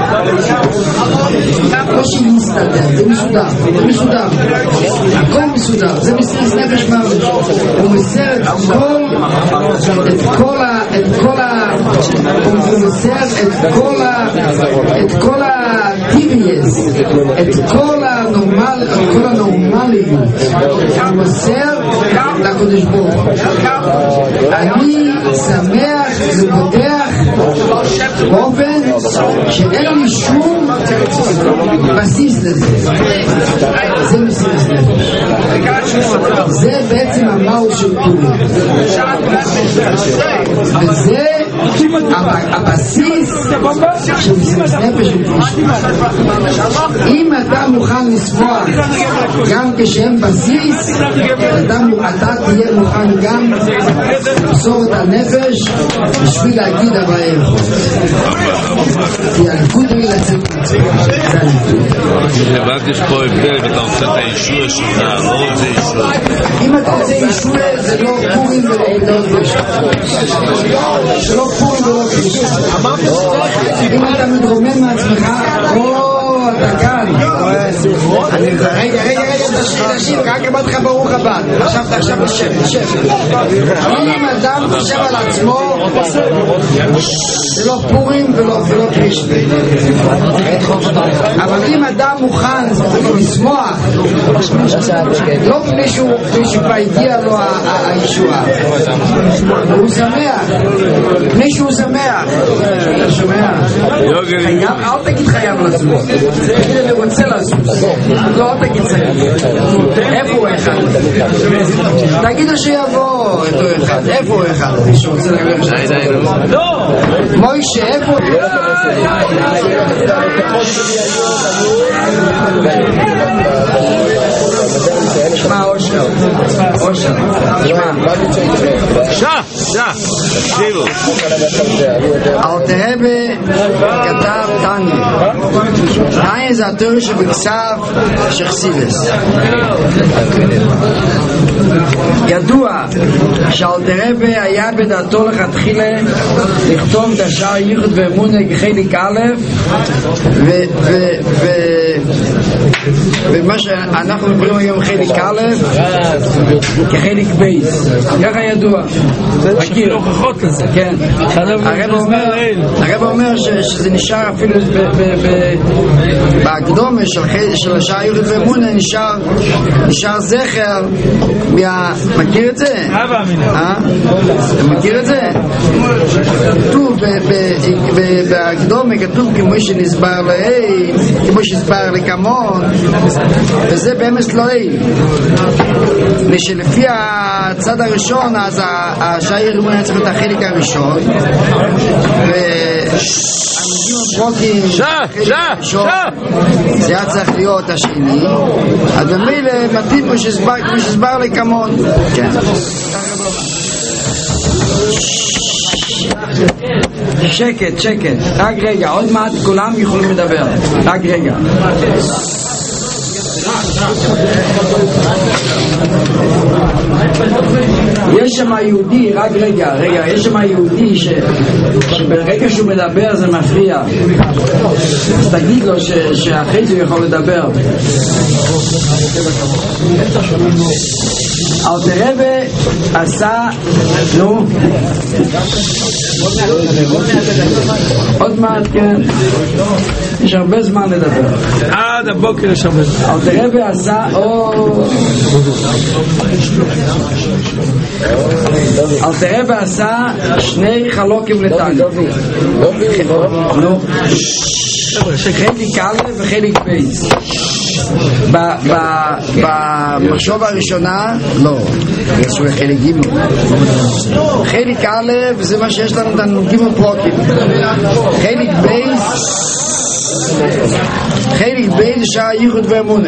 לא שמסתדר, זה מסודר, זה מסודר. הכל מסודר, זה מסירת נפש מוות. הוא מסר את כל הטיבייס, את כל הנורמליות. הוא מסר לקדוש ברוך הוא. אני שמח ופותח באופן שאין לי שום בסיס לזה. זה מסירת נפש. זה בעצם המהות של פורים. וזה הבסיס של מסירת נפש ופרישה. אם אתה מוכן לשמוח גם כשהם בסיס, אתה תהיה מוכן גם למסור את הנפש בשביל להגיד הבעיה. כי הליכוד היא לצאת. הבנתי יש פה הבדל אם אתה עושה את הישוע שונה, לא רוצה ישוע. אם אתה רוצה ישוע זה לא פורים ולא פרישה. זה לא פורים ולא פרישה. אם אתה מתרומם מעצמך, אתה כאן. רגע, תשאיר, רק אמרת לך ברוך הבא. עכשיו נשב. אם אדם חושב על עצמו, זה לא פורים ולא פרישה. אבל אם אדם מוכן לשמוח, לא מישהו כבר הגיע לו הישועה, הוא שמח. מישהו שמח. אתה שומע? אל תגיד חייב לזוז, תגיד אני רוצה לזוז. לא, אל תגיד חייב. איפה הוא אחד? תגידו שיבוא אותו אחד. איפה הוא אחד? מישהו רוצה להגיד לא מוישה, איפה הוא? שמע אושר, תקשיבו. אלתר רבי כתב תניא. תניא זה התורה שבכתב של חסידות. ידוע שאלתר רבי היה בדעתו לכתחילה לכתוב את השער ייחוד ואמונה כחלק א', ומה שאנחנו מדברים היום חלק א' כחלק בייס, ככה ידוע. מכיר? כן. הרב אומר שזה נשאר אפילו בהקדומה של השער ייחוד ואמונה נשאר זכר. מכיר את זה? אתה מכיר את זה? כתוב בהקדומה, כתוב כמו שנסבר לעיל, כמו שנסבר לקמון, וזה באמת לא עיל. ושלפי הצד הראשון אז השער אמונה צריך את החלק הראשון, והמדים הפרוקים זה היה צריך להיות השני, אז במילה מתאים כמו שסבר לקמון. כן. שקט, רק רגע, עוד מעט כולם יכולים לדבר, רק רגע. יש שם יהודי, רק רגע, יש שם יהודי שברגע שהוא מדבר זה מפריע, אז תגיד לו שאחרי זה הוא יכול לדבר. אלתר רבי עשה, נו עוד מעט, כן, יש הרבה זמן לדבר עד הבוקר. יש הרבה זמן. אלתר רבי עשה אלתר רבי עשה שני חלוקים לתניא, חלק א' וחלק בייס. במחשוב הראשונה לא, יש חלק ג'. חלק א' זה מה שיש לנו תנוגים ופרוקים. חלק בייס זה שער ייחוד ואמונה.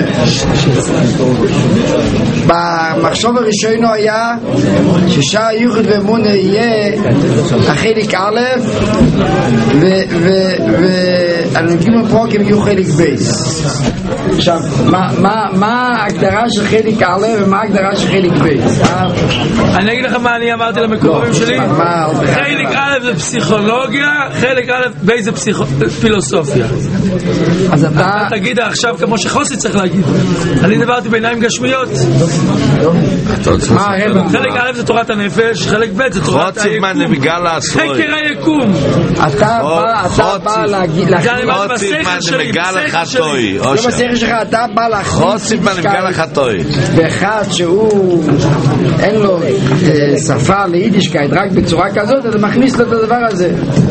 במחשוב הראשון היה ששער ייחוד ואמונה יהיה החלק א' והנוגים ופרוקים יהיו חלק בייס. עכשיו, מה ההגדרה של חלק א' ומה ההגדרה של חלק ב'? אני אגיד לך מה אני אמרתי למקורבים שלי. חלק א' זה פסיכולוגיה, חלק ב' זה פילוסופיה. אז אתה תגיד עכשיו כמו שחוסי צריך להגיד. אני דיברתי בעיניים גשמיות. חלק א' זה תורת הנפש, חלק ב' זה תורת היקום. חקר היקום. אתה בא להגיד אתה בא להכניס באחד שהוא אין לו שפה ליידישקייט רק בצורה כזאת, אתה מכניס לו את הדבר הזה.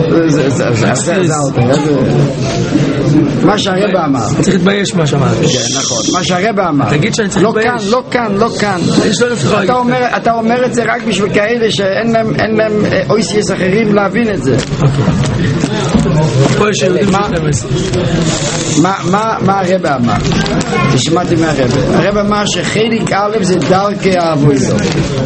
מה שהרבא אמר, צריך להתבייש מה שאמרת. נכון, מה שהרבא אמר, תגיד שאני צריך להתבייש. לא כאן אתה אומר את זה רק בשביל כאלה שאין להם אויסיס אחרים להבין את זה. מה הרבא אמר? תשמעתי מהרבא. הרבא אמר שחלק א' זה דרכי העבודה,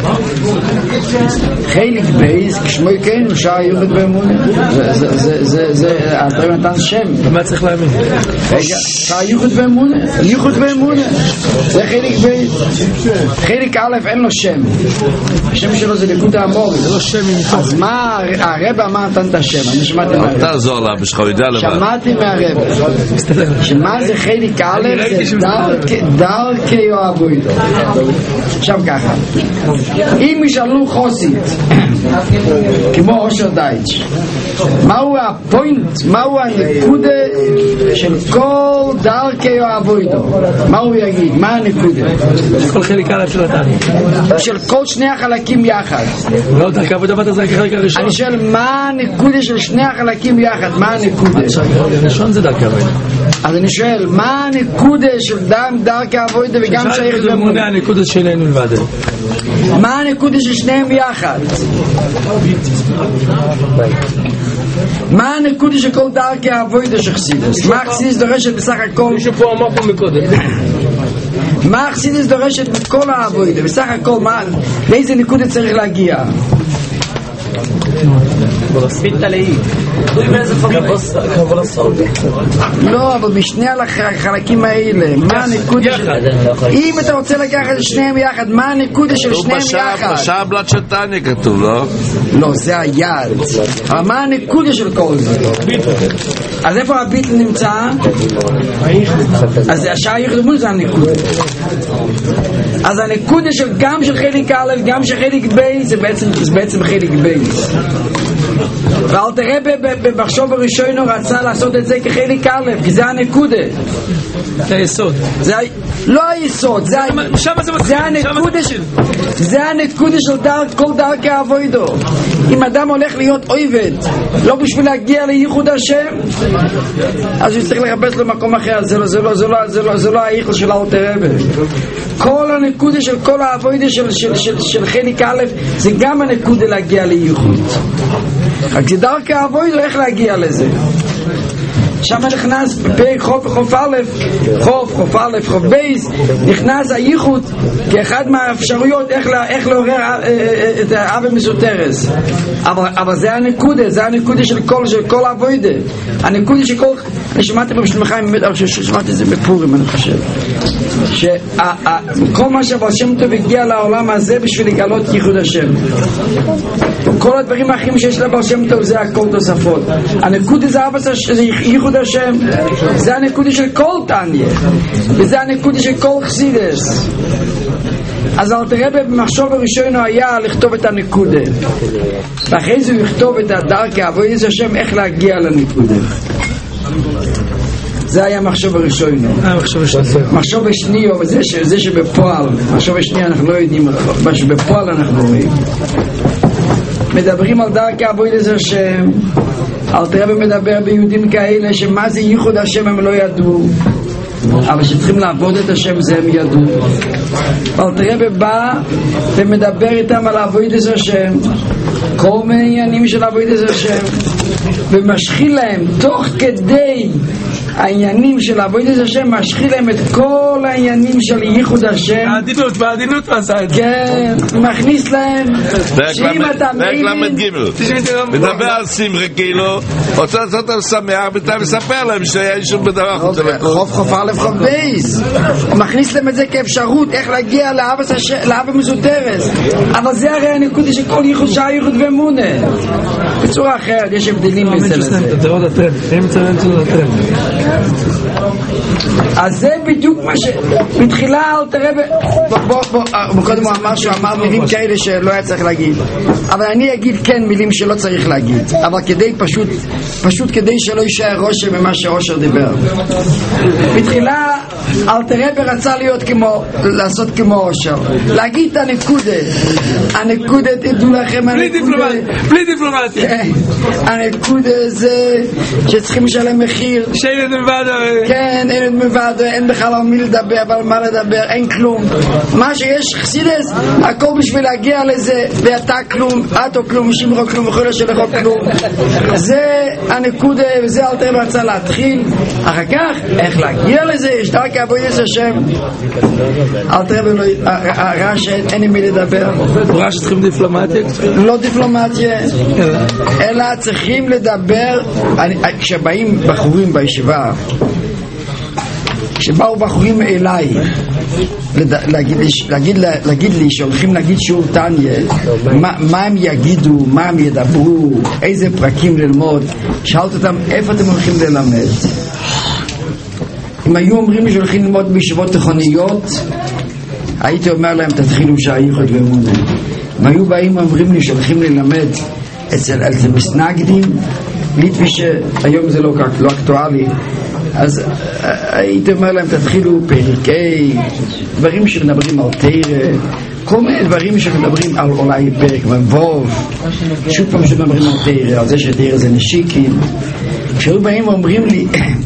חלק ב' כשמוי כן הוא שער יורד באמונה. זה הרבא נתן שם. מה צריך להאמין? רגע, שער יורד באמונה, יורד באמונה זה חלק ב'. חלק א' אין לו שם, השם שלו זה נקוד האמור, זה לא שם. אז מה הרבא אמר נתן את השם? אני שמעתי מהרבא, שמעתי מהרבא שמה זה חלק א' זה דרכי העבודה. עכשיו ככה, אם ישאלו חוסית כמו אושר דייטש מהו הפוינט, מהו הנקודה של כל דרכי העבודה, מה הוא יגיד? מה הנקודה? כל חלק א' של התניא, של כל שני החלקים יחד. לא דרכי העבודה ואתה זה החלק הראשון. אני שואל מה הנקודה של שני החלקים יחד, מה הנקודה? הראשון זה דרכי העבודה. אז אני שואל מה הנקודה של דרכי העבודה וגם שייך לאמונה? הנקודה שלנו לבד. מה הנקודה של שניהם יחד? מה הנקודה של כל דרכי העבודה של חסידס? מה חסידס דורשת בסך הכל? מישהו פה אמר פה מקודם. מה חסידס דורשת בכל העבודה? בסך הכל לאיזה נקודה צריך להגיע? לא, אבל בשני החלקים האלה מה הנקודה של... אם אתה רוצה לקחת את שניהם יחד, מה הנקודה של שניהם יחד? בשבלת של תניא כתוב, לא? לא, זה היעד. אבל מה הנקודה של כל זה? אז איפה הביטל נמצא? אז השעה יחדמו זה הנקודה. אז הנקודה של גם של חלק א' גם של חלק ב' זה בעצם חלק ב'. ואל תראה במחשוב הראשון הוא רצה לעשות את זה כחלק א', כי זה הנקודה, זה היסוד, לא היסוד, זה הנקודה של כל דרכי העבודה. אם אדם הולך להיות עובד לא בשביל להגיע לייחוד השם, אז הוא צריך לחפש לו מקום אחר. זה לא הייחוד של אל תראה. כל הנקודה של כל העבודה של חלק א' זה גם הנקודה להגיע לייחוד. רק זה דרכי העבודה, איך להגיע לזה? שם נכנס בפרק חוף א', חוף א', חוף בייס, נכנס הייחוד כאחד מהאפשרויות איך לעורר את האב מסותרס. אבל זה הנקודה, זה הנקודה של כל העבודה. הנקודה של כל... אני שמעתי בשלמחיים, שמעתי את זה בפורים, אני חושב שכל מה שהבעל שם טוב הגיע לעולם הזה בשביל לגלות ייחוד השם. כל הדברים האחרים שיש לבעל שם טוב זה הכל תוספות. הנקודה זה ייחוד השם, זה הנקודה של כל תניא, וזה הנקודה של כל חסידס. אז אל תראה במחשוב הראשון היה לכתוב את הנקודה, ואחרי זה הוא יכתוב את הדרכי עבודת השם איך להגיע לנקודה. זה היה מחשוב הראשון. מחשוב השני זה שבפועל, מחשוב השני אנחנו לא יודעים, מה שבפועל אנחנו רואים. מדברים על דרכי עבודת השם. אל תראה מדבר ביהודים כאלה שמה זה ייחוד השם הם לא ידעו, אבל שצריכים לעבוד את השם זה הם ידעו. אל תראה בא ומדבר איתם על עבודת השם, כל מיני עניינים של עבודת השם. ומשחיל להם תוך כדי העניינים של עבודת השם, משחיל להם את כל העניינים של ייחוד השם. בעדינות ועשה את זה. כן, מכניס להם שאם אתה מדבר על שמחה כאילו רוצה לעשות אותם שמח, בינתיים מספר להם שאין שום בדבר חוץ חוף חוף א' חוף בייס, מכניס להם את זה כאפשרות איך להגיע לאבא מסותרס, אבל זה הרי הנקודה של כל ייחוד שעה ייחוד ואמונה. בצורה אחרת יש הבדלים בזה לזה. אז זה בדיוק מה שבתחילה אל תראה קודם הוא אמר שהוא אמר מילים כאלה שלא היה צריך להגיד, אבל אני אגיד כן מילים שלא צריך להגיד, אבל כדי פשוט כדי שלא יישאר רושם ממה שראשר דיבר. בתחילה אל תראה ברצה להיות כמו, לעשות כמו ראשר, להגיד את הנקודה תדעו לכם, בלי דיפלומטיה. הנקודה זה שצריכים לשלם מחיר, שאין מבד, כן, אין מבד, אין בכלל על מי לדבר, אבל מה לדבר, אין כלום. מה שיש חסידס, הכל בשביל להגיע לזה, ואתה כלום, אתו כלום, שמרו כלום, וכל שלכו כלום. זה הנקודה, וזה אל תראה רצה להתחיל. אחר כך, איך להגיע לזה, יש דרכי עבודת השם. אל תראה הרעש, אין עם מי לדבר. רעש צריכים דיפלומטיה? לא דיפלומטיה, אלא צריכים לדבר. כשבאים בחורים בישיבה, כשבאו בחורים אליי להגיד לי שהולכים להגיד שיעור תניה, מה הם יגידו, מה הם ידברו, איזה פרקים ללמוד, שאלת אותם איפה אתם הולכים ללמד. אם היו אומרים לי שהולכים ללמוד בישיבות תיכוניות, הייתי אומר להם תתחילו שהייחוד ואמונה. אם היו באים ואומרים לי שהולכים ללמד אצל מסנגדים, ליטבי שהיום זה לא אקטואלי, אז הייתי אומר להם תתחילו פרקי, דברים שמדברים על תירה, כל מיני דברים שמדברים על אולי פרק מבוב, שוב פעם שמדברים על תירה, על זה שתירה זה נשיקים. כשהיו באים ואומרים לי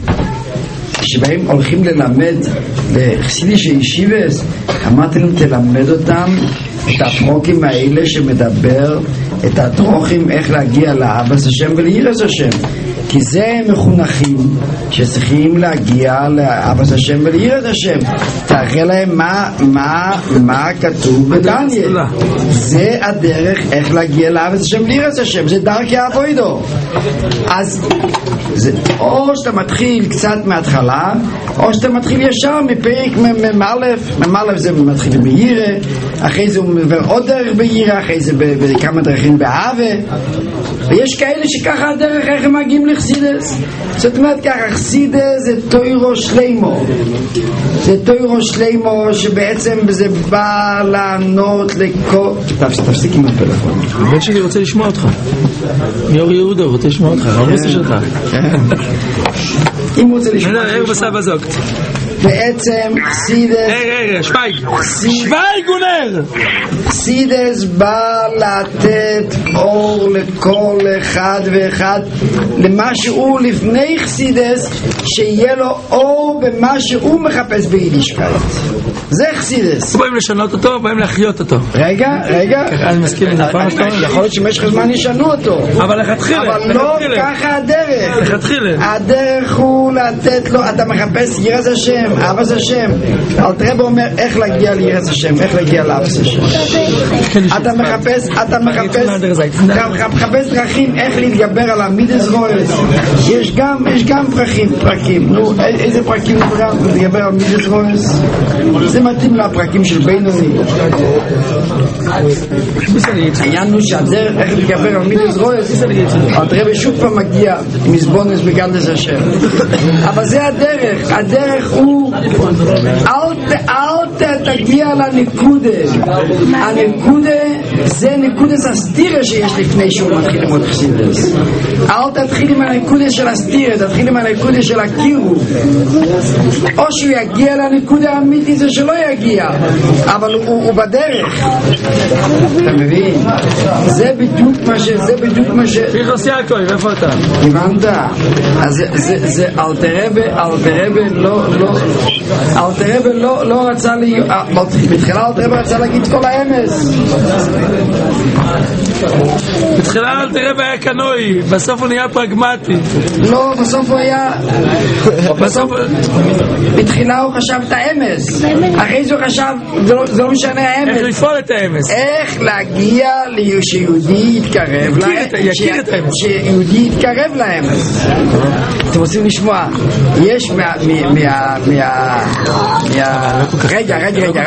שבהם הולכים ללמד לחסידי של ישיבס, אמרתי להם תלמד אותם את הפרוקים האלה שמדבר את הדרוכים איך להגיע לאבס השם ולירס השם, כי זה מחונכים שצריכים להגיע לאבס השם ולירס השם. תראה להם מה כתוב בדניאל, זה הדרך איך להגיע לאבס השם ולירס השם, זה דרכי עבודו. אז זה או שאתה מתחיל קצת מההתחלה או שאתה מתחיל ישר מפרק ממלף, זה מתחיל בירה, אחרי זה הוא מעבר עוד דרך בירה, אחרי זה בכמה דרכים באהבה, ויש כאלה שככה הדרך איך הם מגיעים לחסידס. זאת אומרת ככה, חסידס זה תוירו שלימו, זה תוירו שלימו שבעצם זה בא לענות לכל... תפסיק עם הפלאפון, הבן שלי רוצה לשמוע אותך, יאור יהודה רוצה לשמוע אותך, הרוסי שלך. אם הוא רוצה לשמוע אותך בעצם חסידס, שווייג גונר, חסידס בא לתת אור לכל אחד ואחד למה שהוא לפני חסידס, שיהיה לו אור במה שהוא מחפש ביידישקייט. זה חסידס. באים לשנות אותו, באים להחיות אותו. רגע אני מסכים עם זה פעם שאתה יכול להיות שמשך הזמן ישנו אותו, אבל לא ככה הדרך. הדרך הוא לתת לו, אתה מחפש יראת השם, אבס השם. אל תראה ואומר איך להגיע ליראת השם, איך להגיע לאבס השם. אתה מחפש דרכים איך להתגבר על המידס רויס. יש גם פרקים. נו, איזה פרקים להתגבר על מידס רויס? זה מתאים לפרקים של בינוני. העניין הוא שהדרך איך להתגבר על מידס רויס, אל תראה ושוב פעם מגיע מזבונס בגלדס השם. אבל זה הדרך הוא אל תגיע לנקודה. הנקודה זה נקודת הסתירה שיש לפני שהוא מתחיל ללמוד חסידס. אל תתחיל עם הנקודה של הסתירה, תתחיל עם הנקודה של הקירוב. או שהוא יגיע לנקודה האמיתית זה שלא יגיע, אבל הוא בדרך. אתה מבין? זה בדיוק מה ש... פיחוס יעקב, איפה אתה? הבנת? אז זה אלתרבה לא אלתר רבי לא רצה בתחילה אלתר רבי רצה להגיד כל האמס. בתחילה אלתר רבי היה קנוי, בסוף הוא נהיה פרגמטי. לא, בסוף הוא היה בתחילה הוא חשב את האמס, אחרי זה הוא חשב זה לא משנה האמס, איך לפעול את האמס, איך להגיע שיהודי יתקרב שיהודי יתקרב לאמס. אתם רוצים לשמוע, יש רגע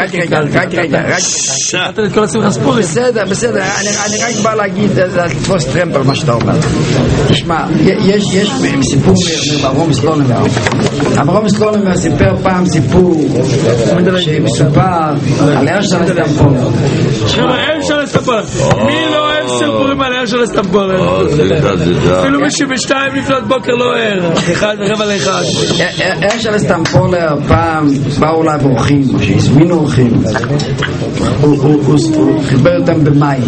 בסדר, אני רק בא להגיד לתפוס טרמפ על מה שאתה אומר. תשמע, יש סיפור מאברהם סלונמר. אברהם סלונמר סיפר פעם סיפור שמסופר על הרשל אסטמפולר. הרשל אסטמפולר, מי לא אוהב סיפורים על הרשל אסטמפולר? אפילו מי שבשתיים לפנות בוקר לא ער, 1:45. הרשל אסטמפולר פעם באו אליו אורחים, שהזמינו אורחים, הוא חיבר אותם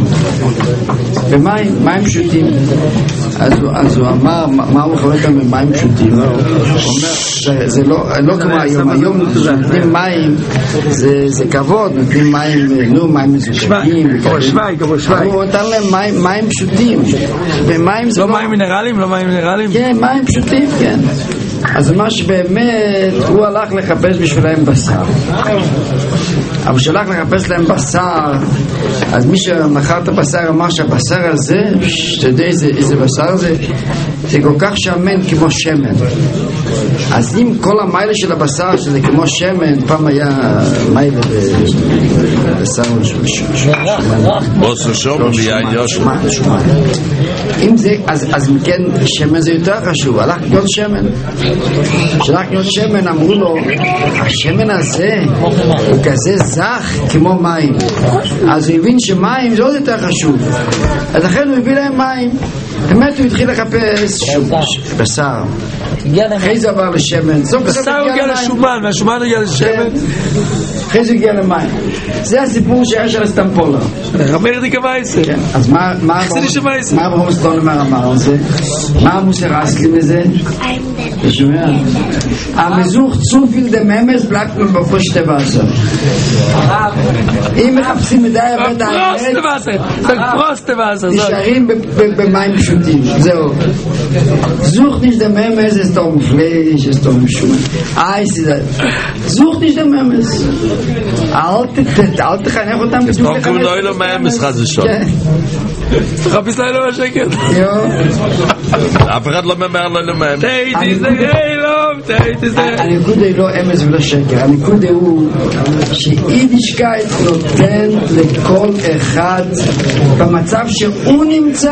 מים פשוטים. אז הוא אמר, מה הוא חיבר אותם במים פשוטים? הוא אומר, זה לא כמו היום נותנים מים, זה כבוד, נותנים מים מזוקקים, הוא נותן להם מים פשוטים. לא מים מינרלים? כן, מים פשוטים, כן. אז מה שבאמת הוא הלך לחפש בשבילהם בשר, אבל כשהלך לחפש להם בשר, אז מי שמכר את הבשר אמר שהבשר הזה, אתה יודע איזה בשר זה כל כך שמן כמו שמן. אז אם כל המיילה של הבשר שזה כמו שמן, פעם היה מיילה בשר בוסר שום ביין יושם, אם זה, אז מכן שמן זה יותר חשוב. הלך לקנות שמן, כשהלך לקנות שמן אמרו לו, השמן הזה הוא כזה זך כמו מים. אז הוא הבין שמים זה עוד יותר חשוב, אז לכן הוא הביא להם מים. באמת הוא התחיל לחפש בשר, אחרי זה עבר לשמן, בשר הוא הגיע לשומן, והשומן הגיע לשמן, אחרי זה הגיע למים. זה הסיפור שהיה של אסטמפולר. רמר די כמייסה. אז מה אברהם סלונמר אמר על זה? מה המוסר אסלי מזה? תשמע, המזוך צופיל דממס בלקמן בפושטה ועשר. אם מחפשים מדי הבאת נשארים במים פשוטים. זהו, זוך ניש דממס es doch um Fleisch, es doch um Schuhe. Such nicht den Memes. Alte kann ich אותם בדיוק לחמש. לא אלו מהמס חד ושון. תחפש לאלו השקט. אף אחד לא ממר לאלו מהמס. תהייתי זה אילום. הנקודה היא לא אמס ולא שקר. הנקודה הוא שאידישקייט נותן לכל אחד במצב שהוא נמצא,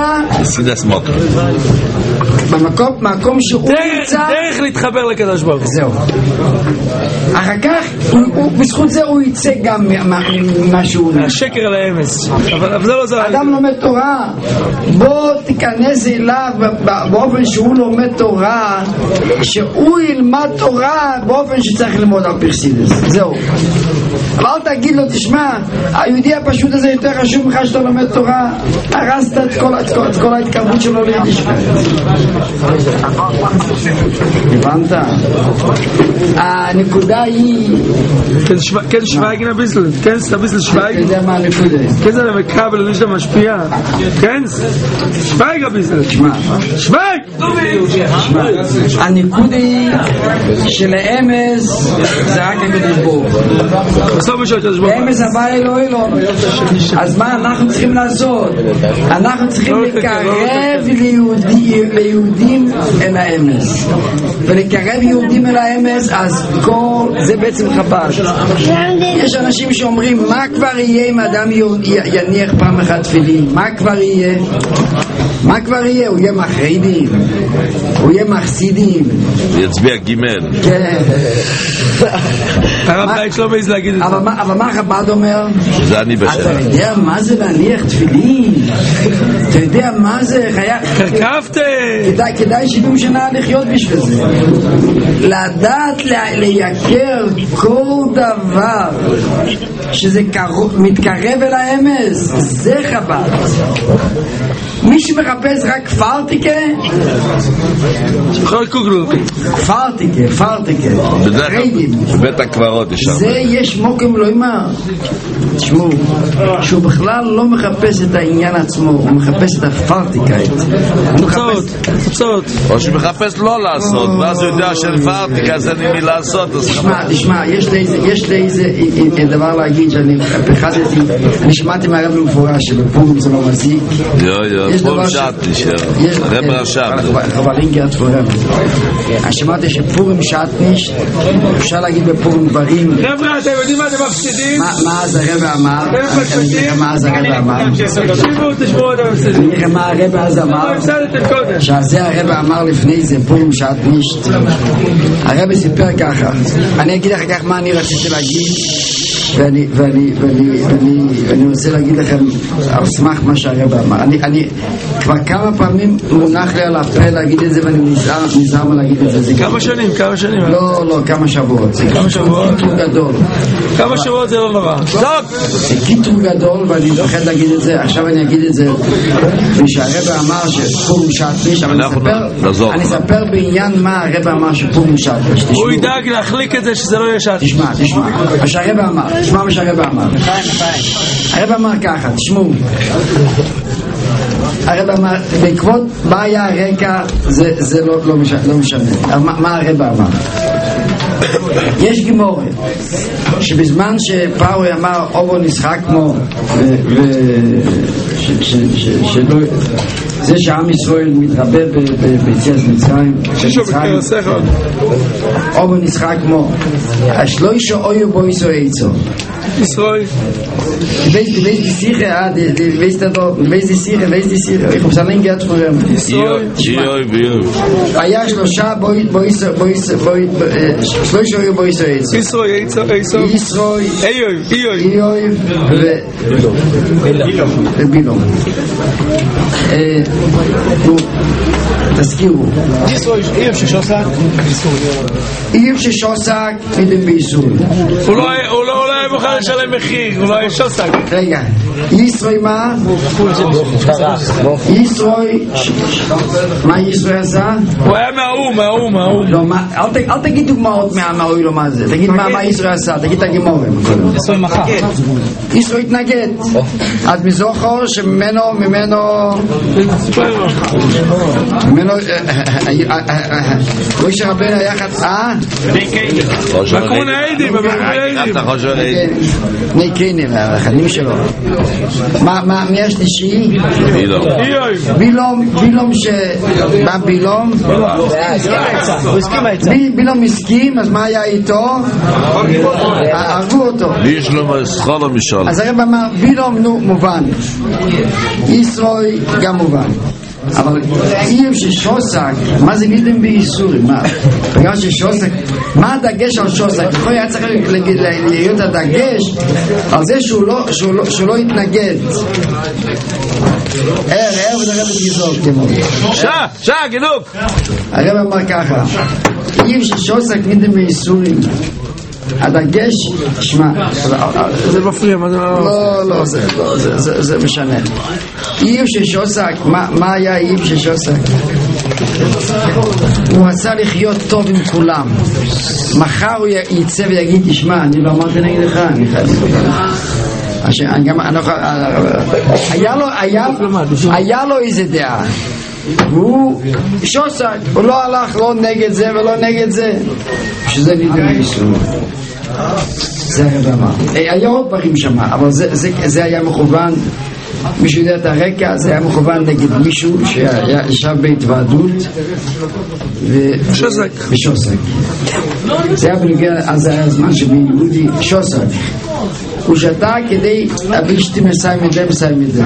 במקום שהוא נמצא, דרך להתחבר לקדוש ברוך הוא. זהו. אחר כך בזכות זה הוא יצא גם משהו השקר על האמס. אבל זה לא זה. אדם לומד תורה, בוא תיכנס אליו באופן שהוא לומד תורה, שהוא ילמד תורה באופן שצריך ללמוד על פרסידס. זהו. אבל אל תגיד לו, תשמע, היהודי הפשוט הזה יותר חשוב ממך שאתה לומד תורה, הרסת את כל ההתקרבות שלו ליידישקייט. הבנת? הנקודה היא כן שוויגן הביסל, כן הביסל שוויגן, אתה יודע מה הנקודה? כן זה למקבל לא שאתה משפיע, כן שוויג הביסל, שוויג. הנקודה היא שלאמס זה רק הקדוש ברוך הוא, לאמס הבא אלוהים. אז מה אנחנו צריכים לעשות? אנחנו צריכים לקרב ליהודים אל האמס, ולקרב יהודים אל האמס. אז כל זה בעצם חב"ד. יש אנשים שאומרים מה כבר יהיה אם אדם יניח פעם אחת תפילין? מה כבר יהיה? מה כבר יהיה? הוא יהיה מחרידים, הוא יהיה מחסידים, יצביע גימל. כן. הרב דייט לא מעז להגיד אבל מה חב"ד אומר? שזה אני בשם. אתה יודע מה זה להניח תפילין? אתה יודע מה זה? כדאי 70 שנה לחיות בשביל זה. לדעת לייקר כל דבר שזה מתקרב אל האמס, זה חב"ד. מי שמחפש רק פרטיקה, פרטיקה בבית הקברות זה יש מוקם לא אמר. תשמעו, שהוא בכלל לא מחפש את העניין עצמו, הוא מחפש את הפרטיקה, או שמחפש לא לעשות, ואז הוא יודע שלפרטיקה זה נמי לעשות. תשמע, יש לי איזה דבר להגיד שאני פחדתי, אני שמעתי מהרב במפורש שבפורים זה לא מזיק. פורים שעתניש, רב רשם חבלין גרת פורם. אני שמעתי שפורים שעתניש אפשר להגיד בפורים דברים. חבר'ה, אתם יודעים מה אתם מפסידים? מה אז הרב אמר? אני אגיד לכם מה אז הרב אמר. תשמעו אתם מפסידים. אני אגיד לכם מה הרב אז אמר. שזה הרב אמר לפני זה פורים שעתניש. הרב סיפר ככה. אני אגיד לך כך מה אני רציתי להגיד, ואני רוצה להגיד לכם על סמך מה שהרב אמר. אני כבר כמה פעמים מונח לי על הפה להגיד את זה, ואני נזהר מה להגיד את זה. כמה שנים? לא, כמה שבועות. זה קיטור גדול. כמה שבועות זה לא נורא. זה קיטור גדול, ואני מפחד להגיד את זה. עכשיו אני אגיד את זה ושהרב אמר שפורים שעתניש, אבל אני אספר בעניין מה הרב אמר שפורים שעתניש. הוא ידאג להחליק את זה שזה לא יהיה שעתניש. תשמע מה שהרב אמר. תשמע מה שהרב אמר. הרב אמר ככה, תשמעו. הרב אמר, בעקבות מה היה הרקע, זה לא משנה. מה הרב אמר? יש גימורה שבזמן שפאווי אמר אובו נשחק כמו זה שעם ישראל מתרבה ביציאת מצרים, אובו נשחק כמו השלושה אויו בו יצו ישראל. Weißt die Sicher, weißt die Sicher, ich hab's allein gehört von ihm. היה שלושה שלושה היו בו ישראל. איוב ובילום. תזכירו. איוב ששוסק מדין ביסול. הוא לא היה מוכן לשלם מחיר, הוא לא היה שוסק. רגע, ישראל מה? ישראל, מה ישראל עשה? הוא היה מהאום. לא, אל תגיד דוגמאות מהאוי לא מה זה, תגיד מה ישראל עשה, תגיד את הגימורים. ישראל מחר. ישראל התנגד, אז מזוכו שממנו משה רבנו היה בקרון העדים נקיינים החנים שלו. מי השלישי? בילום שבא בילום הסכים, אז מה היה איתו? הרגו אותו. אז הרב אמר בילום מובן, ישראל גם מובן, אבל איוב ששוסק, מה זה נידם בייסורים? בגלל ששוסק, מה הדגש על שוסק? יכול היה צריך להיות הדגש על זה שהוא לא יתנגד. ודרב את גזור כמו גינוק. הרב אמר ככה, איוב ששוסק נידם בייסורים, הדגש, שמע, זה מפריע, מה זה לא, זה משנה. איוב ששוסק, מה היה איוב ששוסק? הוא רצה לחיות טוב עם כולם. מחר הוא יצא ויגיד, תשמע, אני לא אמרתי נגד לך, אני חייב היה לו איזה דעה, והוא שוסק, הוא לא הלך לא נגד זה ולא נגד זה, שזה נידם ביסור. זה הרב אמר. היה עוד דברים שם, אבל זה היה מכוון, מישהו יודע את הרקע, זה היה מכוון נגד מישהו שישב בהתוועדות ושוסק. זה היה בנוגע, אז זה היה הזמן שביהודי שוסק הוא שתה כדי אבישתי מסיים את זה.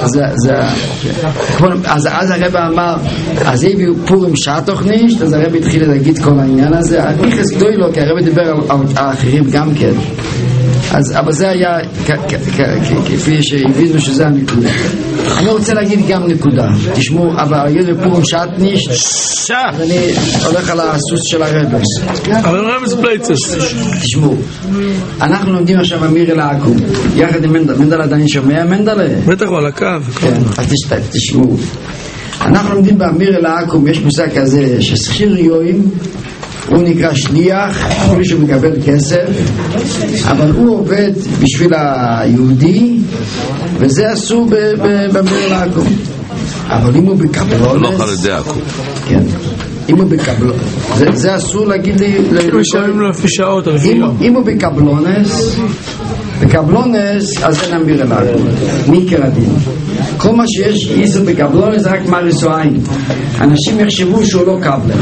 אז הרב אמר, אז הביאו פורים שעתוך נישט, אז הרב התחיל להגיד כל העניין הזה. הניחס גדוי לו, כי הרב דיבר על האחרים גם כן. אבל זה היה כפי שהבינו שזה הנקודה. אני רוצה להגיד גם נקודה. תשמעו, אבל יהיה בפורים שעת נישט, אז אני הולך על הסוס של הרבס. אבל רבס פלייצס. תשמעו, אנחנו לומדים עכשיו אמיר אל העקום יחד עם מנדל. עדיין שומע מנדל? בטח הוא על הקו. כן, אז תשמעו, אנחנו לומדים באמיר אל העקום, יש מושג כזה ששכיר יואים הוא נקרא שליח, אפילו שהוא מקבל כסף, אבל הוא עובד בשביל היהודי, וזה אסור באמיר אל העקום. אבל אם הוא בקבלונס, לא חרדי עקום. כן, אם הוא בקבלונס, זה אסור להגיד לי, משלמים לו לפי שעות. אם הוא בקבלונס, אז אין אמיר אל העקום, מעיקר הדין. כל מה שיש איסור בקבלונס זה רק מריס או עין. אנשים יחשבו שהוא לא קבלן.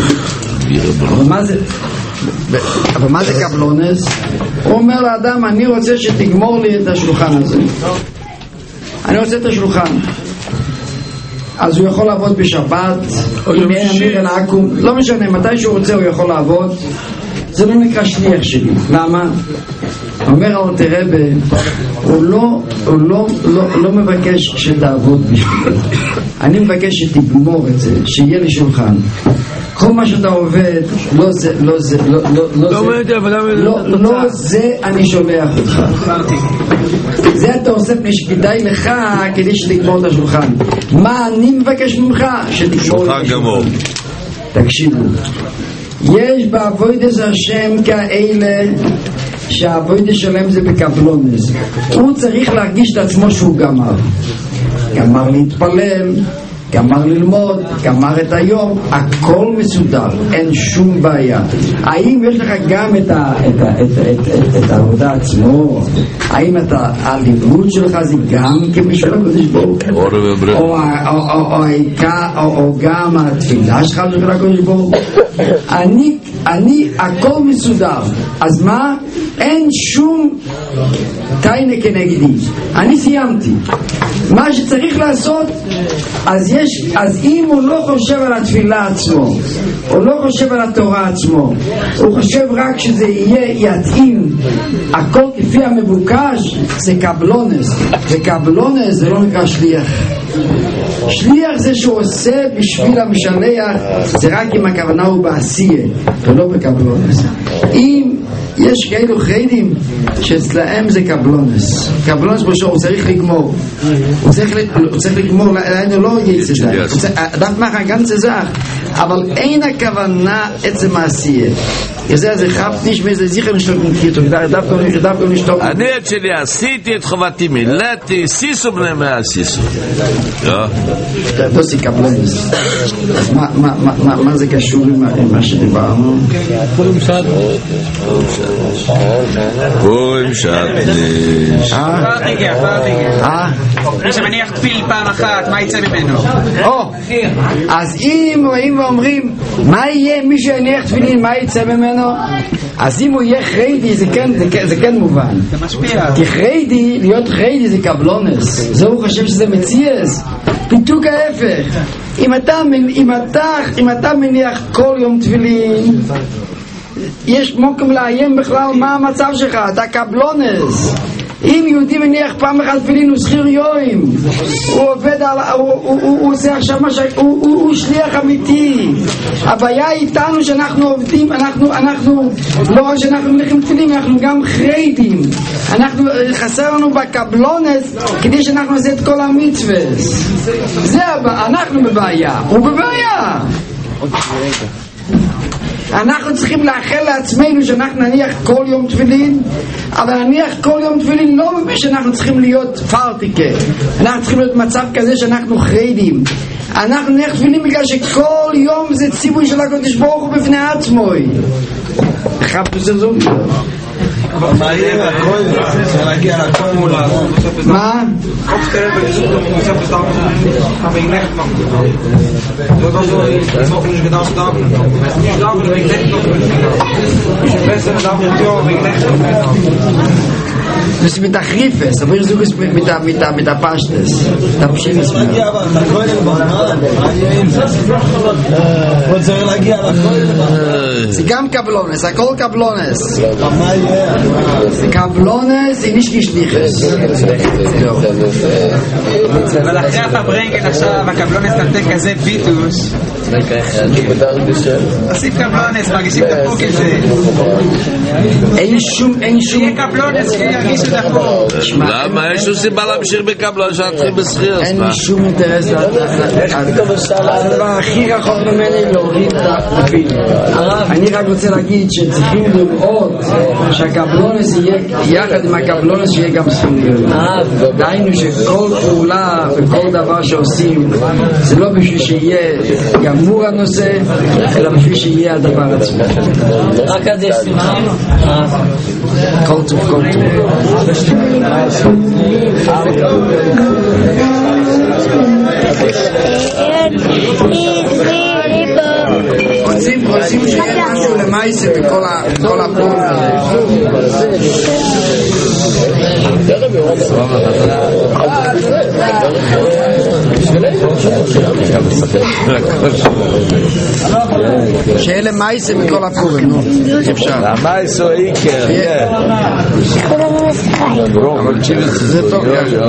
אבל מה זה קבלונס? הוא אומר לאדם, אני רוצה שתגמור לי את השולחן הזה, אני רוצה את השולחן. אז הוא יכול לעבוד בשבת, אם אין אמיר אל העקום, לא משנה, מתי שהוא רוצה הוא יכול לעבוד. זה לא נקרא שליח שלי. למה? אומר האלטר רבי, הוא לא מבקש שתעבוד בשבילי, אני מבקש שתגמור את זה, שיהיה לי שולחן. כל מה שאתה עובד, לא זה אני שולח אותך, זה אתה עושה שכדאי לך כדי שתגמור את השולחן. מה אני מבקש ממך? שתגמור את השולחן. תקשיבו, יש בעבודת השם כאלה שהעבודה שלהם זה בקבלונס. הוא צריך להרגיש את עצמו שהוא גמר להתפלל, גמר ללמוד, גמר את היום, הכל מסודר, אין שום בעיה. האם יש לך גם את העבודה עצמו? האם הלימוד שלך זה גם כמשל הקודש ברוך הוא, או גם התפילה שלך בשביל הקודש ברוך הוא? אני הכל מסודר. אז מה? אין שום טיינה כנגדי, אני סיימתי מה שצריך לעשות. אז אם הוא לא חושב על התפילה עצמו, הוא לא חושב על התורה עצמו, הוא חושב רק שזה יהיה יתאים הכל כפי המבוקש, זה קבלונס. וקבלונס זה לא נקרא שליח. שליח זה שהוא עושה בשביל המשלח, זה רק אם הכוונה הוא בעשייה ולא בקבלונס. אם יש כאלו חיידים שאצלהם זה קבלונס, קבלונס בראשו, הוא צריך לגמור, הוא צריך לגמור, לא יצא דף מאחר גם צזח, אבל אין הכוונה עצם העשייה. זה חפת נשמע, זה זיכר נשתוק נקריתו, דווקא נשתוק. אני את שלי עשיתי את חובתי, מילאתי, סיסו בני מהסיסו. דוסי קבלונס. מה זה קשור עם מה שדיברנו? פורים שעת מי שמניח תפיל פעם אחת, מה יצא ממנו? אז אם אומרים מה יהיה מי שיניח תפילין, מה יצא ממנו? אז אם הוא יהיה חרדי, זה כן מובן. זה משפיע. כי חרדי, להיות חרדי זה קבלונס, זה הוא חושב שזה מציאס, פיתוק ההפך. אם אתה מניח כל יום תפילין, יש מוקם לאיים בכלל מה המצב שלך, אתה קבלונס. אם יהודי מניח פעם אחת תפילין, הוא שכיר יואים, הוא עובד הוא עושה עכשיו מה הוא שליח אמיתי. הבעיה איתנו שאנחנו עובדים, אנחנו לא רק שאנחנו מניחים תפילין, אנחנו גם חרדים, חסר לנו בקבלונס כדי שאנחנו נעשה את כל המצוות. זה אנחנו בבעיה, הוא בבעיה. אנחנו צריכים לאחל לעצמנו שאנחנו נניח כל יום תפילין, אבל נניח כל יום תפילין לא מבין שאנחנו צריכים להיות פרטיקה, אנחנו צריכים להיות מצב כזה שאנחנו חרדים. אנחנו נניח תפילין בגלל שכל יום זה ציווי של הקדוש ברוך הוא בפני עצמו. חפש זו אבל מה יהיה הכל? צריך להגיע לכל מול מה? קופס כאלה בליסות ומוצא בסתם אבל ילך לא תעזור לסמוך לי שגדר סתם נשדר ולילך טוב שבסם אדם ירתיו וילך טוב Das ist mit der Griffes, aber ich suche es mit der Pashtes. Da Pschilis. Sie gam Kablones, הכל Kablones. Kablones היא nicht geschliches. אבל אחרי הפברנגן עכשיו הקבלונס נתן כזה ביטוס עושים קבלונס, מרגישים דפוק את זה אין שום שיהיה קבלונס שירגישו דפוק למה? אין שום סיבה להמשיך בקבלונס שנתחיל בשכיר אין לי שום אינטרס הדבר הכי רחוק ממני להוריד את הפיל אני רק רוצה להגיד שצריכים לראות שהקבלונס יהיה יחד עם הקבלונס שיהיה גם סכומיות דהיינו שכל פעולה וכל דבר שעושים זה לא בשביל שיהיה גמור הנושא אלא בשביל שיהיה הדבר עצמו רק עד יש שמחה כל טוב כל טוב רוצים שיהיה משהו למעשה בכל הפעול הזה שיהיה למעשה בכל הפעול אפשר למעשה הוא איקר זה טוב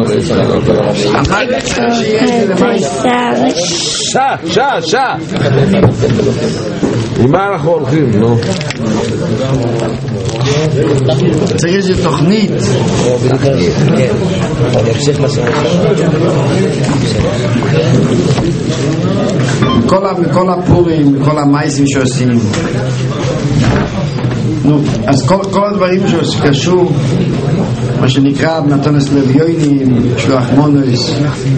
שעה עם מה אנחנו הולכים, נו? צריך איזו תוכנית מכל הפורים, מכל המייסים שעושים נו, אז כל הדברים שקשור מה שנקרא מתונס לוויונים שלוח מונוס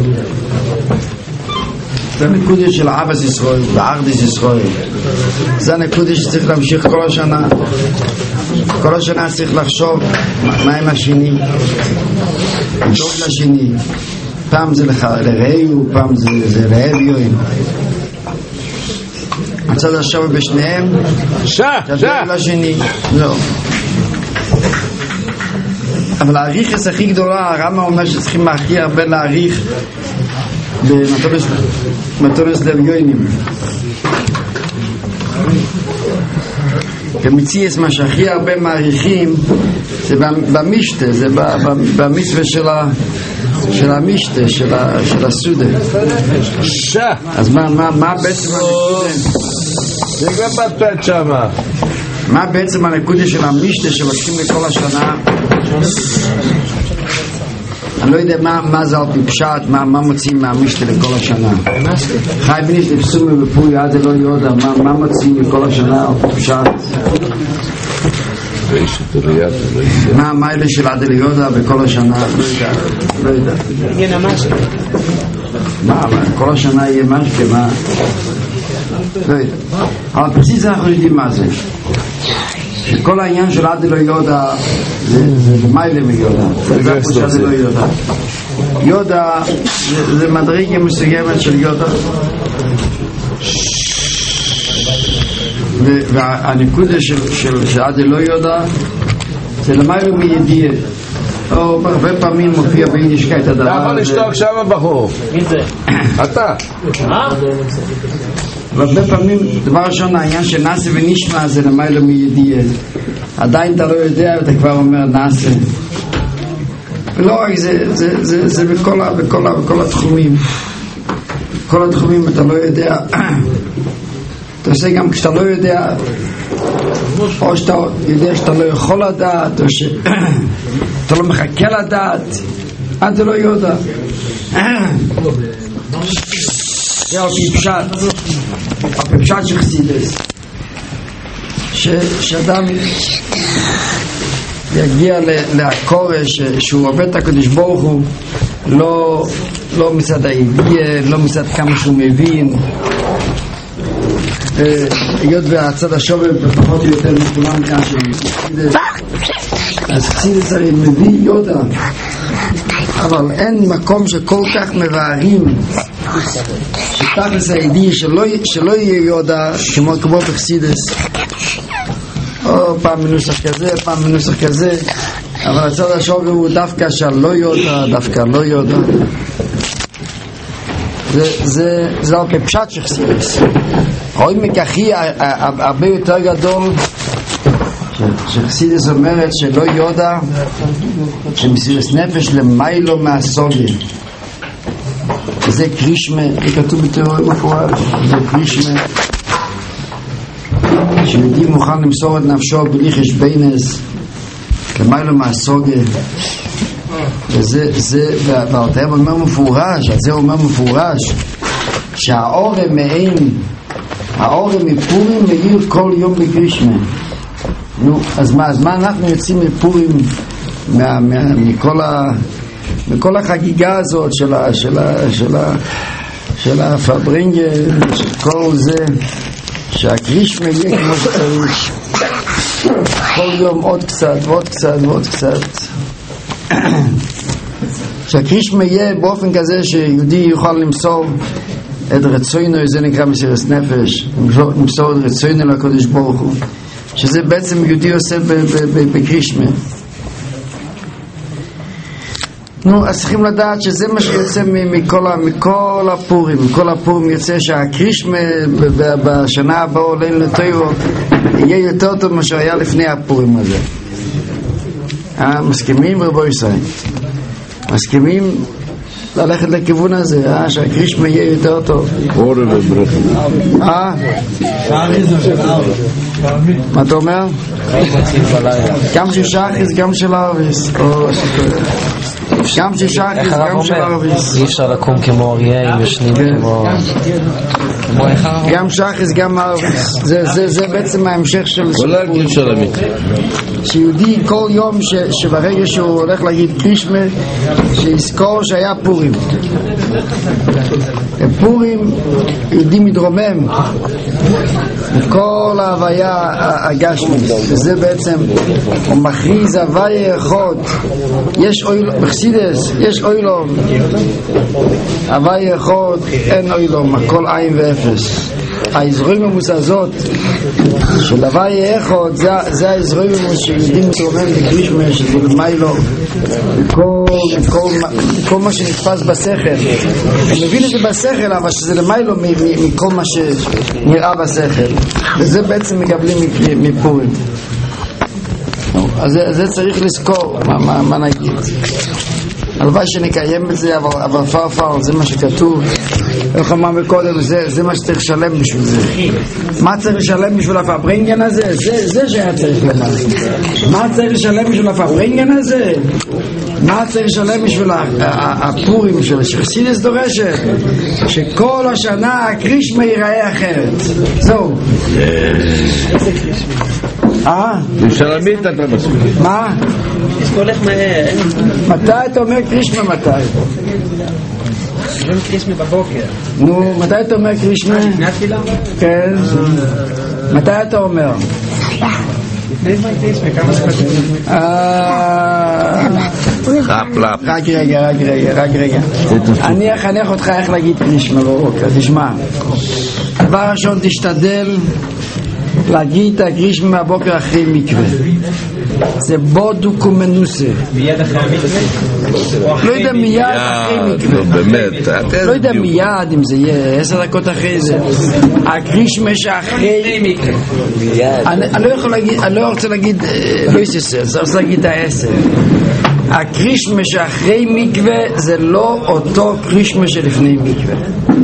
זה הנקודה של אבס ישראל וארדיס ישראל זה הנקודה שצריך להמשיך כל השנה כל השנה צריך לחשוב מה עם השני טוב לשני פעם זה לרעיו פעם זה רעיוים הצד השווה בשניהם תדבר לשני לא אבל העריכס הכי גדולה הרמב"ם אומר שצריכים הכי הרבה להעריך במתונס לוויונים במציאס מה שהכי הרבה מעריכים זה במשתה זה במצווה של המשתה של הסודה אז מה בעצם זה גם בטפט שמה מה בעצם הנקודה של המשתה שמקשים לכל השנה אני לא יודע מה זה על פי פשט, מה מוצאים מהמשתה לכל השנה חי בניס לפסומי בפוי עד אלו יודע מה מוצאים לכל השנה על פי פשט מה אלה של עד אלו יודע בכל השנה לא יודע מה כל השנה יהיה משקה מה לא יודע אבל פסיס אנחנו יודעים מה זה שכל העניין של עד אלו יודע זה מיילה מיודה זה הפושע זה לא יודע יודע זה מדרגה מסוימת של יודע והנקודה של עד אלו יודע זה למיילה מידיעה או הרבה פעמים מופיע ביידישקה את הדבר אתה יכול לשתוק שם בחור מי זה? אתה והרבה פעמים דבר ראשון העניין שנעשה ונשמע זה למעלה מידיעה עדיין אתה לא יודע אתה כבר אומר נעשה ולא רק זה בכל התחומים בכל התחומים אתה לא יודע אתה עושה גם כשאתה לא יודע או שאתה יודע שאתה לא יכול לדעת או שאתה לא מחכה לדעת אתה לא יודע זה על פשט של חסידס שאדם יגיע להקורש שהוא עובד את הקדוש ברוך הוא לא מצד הידיעה לא מצד כמה שהוא מבין היות והצד השווה פחות או יותר מכולם כאן של חסידס אז חסידס הרי מביא יודע אבל אין מקום שכל כך מבארים שתכלס הידיעה שלא יהיה יודע כמו בחסידס או פעם מנוסח כזה פעם מנוסח כזה אבל הצד השוגר הוא דווקא שלא יודע, דווקא לא יודע. זה לא בפשט שחסידס. רואים מככי הרבה יותר גדול שחסידס אומרת שלא יודע שמסירת נפש למיילו מהסוגיה. זה קרישמה, זה כתוב בתיאוריה מפורש, זה קרישמה שיהודי מוכן למסור את נפשו בלי חשבונס למיילו מהסוגיה. וזה והאותיהם אומר מפורש, אז זה אומר מפורש שהאורם מעין, האורם מפורים מאיר כל יום בקרישמה. נו, אז מה אנחנו יוצאים מפורים מכל החגיגה הזאת של הפברנגה, של כל זה, שהקרישמה יהיה כמו שצריך כל יום עוד קצת ועוד קצת ועוד קצת, שהקרישמה יהיה באופן כזה שיהודי יוכל למסור את רצונו, זה נקרא מסירת נפש, למסור את רצונו לקדוש ברוך הוא, שזה בעצם יהודי עושה בקרישמה. נו, אז צריכים לדעת שזה מה שיוצא מכל הפורים. מכל הפורים יוצא שהקרישמה בשנה הבאה עלינו לטוירו יהיה יותר טוב מה שהיה לפני הפורים הזה. מסכימים רבו ישראל? מסכימים ללכת לכיוון הזה, שהקרישמה יהיה יותר טוב. מה אתה אומר? גם של שחס, גם של ערביס. גם של שחס, גם של ערביס. אי אפשר לקום כמו אריה עם ישנים כמו גם שחס, גם ערביס. זה בעצם ההמשך של שיהודי כל יום שברגע שהוא הולך להגיד קרישמה שיזכור שהיה פורים. פורים יהודי מתרומם מכל ההוויה הגשמית, וזה בעצם הוא מכריז הוויה אחד. יש בחסידס יש אוילום, הוויה אחד, אין אוילום, הכל עין ואפס. האזורים המוסזות של הוויה אחד זה האזורים שיהודים מתרומם בקרישמה שזה למיילו כל מה שנתפס בשכל. אני מבין את זה בשכל, אבל שזה למיילו מכל מה שנראה בשכל, וזה בעצם מקבלים מפורים. אז זה צריך לזכור. מה נגיד? הלוואי שנקיים את זה, אבל פרפר זה מה שכתוב. איך אמר מקודם, זה מה שצריך לשלם בשביל זה. מה צריך לשלם בשביל הפברנגן הזה? זה שהיה צריך לומר. מה צריך לשלם בשביל הפברנגן הזה? מה צריך לשלם בשביל הפורים של חסידס דורשת? שכל השנה הקרישמה ייראה אחרת. זהו. משלמית אתה מספיק. מה? הולך מהר. מתי אתה אומר קרישמה? מתי? אומרים קרישמה בבוקר. נו, מתי אתה אומר קרישמה? לפני התפילה? כן. מתי אתה אומר? לפני זמן קרישמה, כמה שחשוב. רק רגע. אני אחנך אותך איך להגיד קרישמה בבוקר. תשמע, דבר ראשון תשתדל להגיד את הקרישמה מהבוקר אחרי מקווה. זה בודוק ומנוסה. מיד אחרי המקווה? לא יודע מיד אחרי מקווה. באמת. לא יודע מיד אם זה יהיה 10 דקות אחרי זה. הקרישמה שאחרי מקווה. אני לא רוצה להגיד לא יססר, אני רוצה להגיד 10. הקרישמה שאחרי מקווה זה לא אותו קרישמה שלפני מקווה.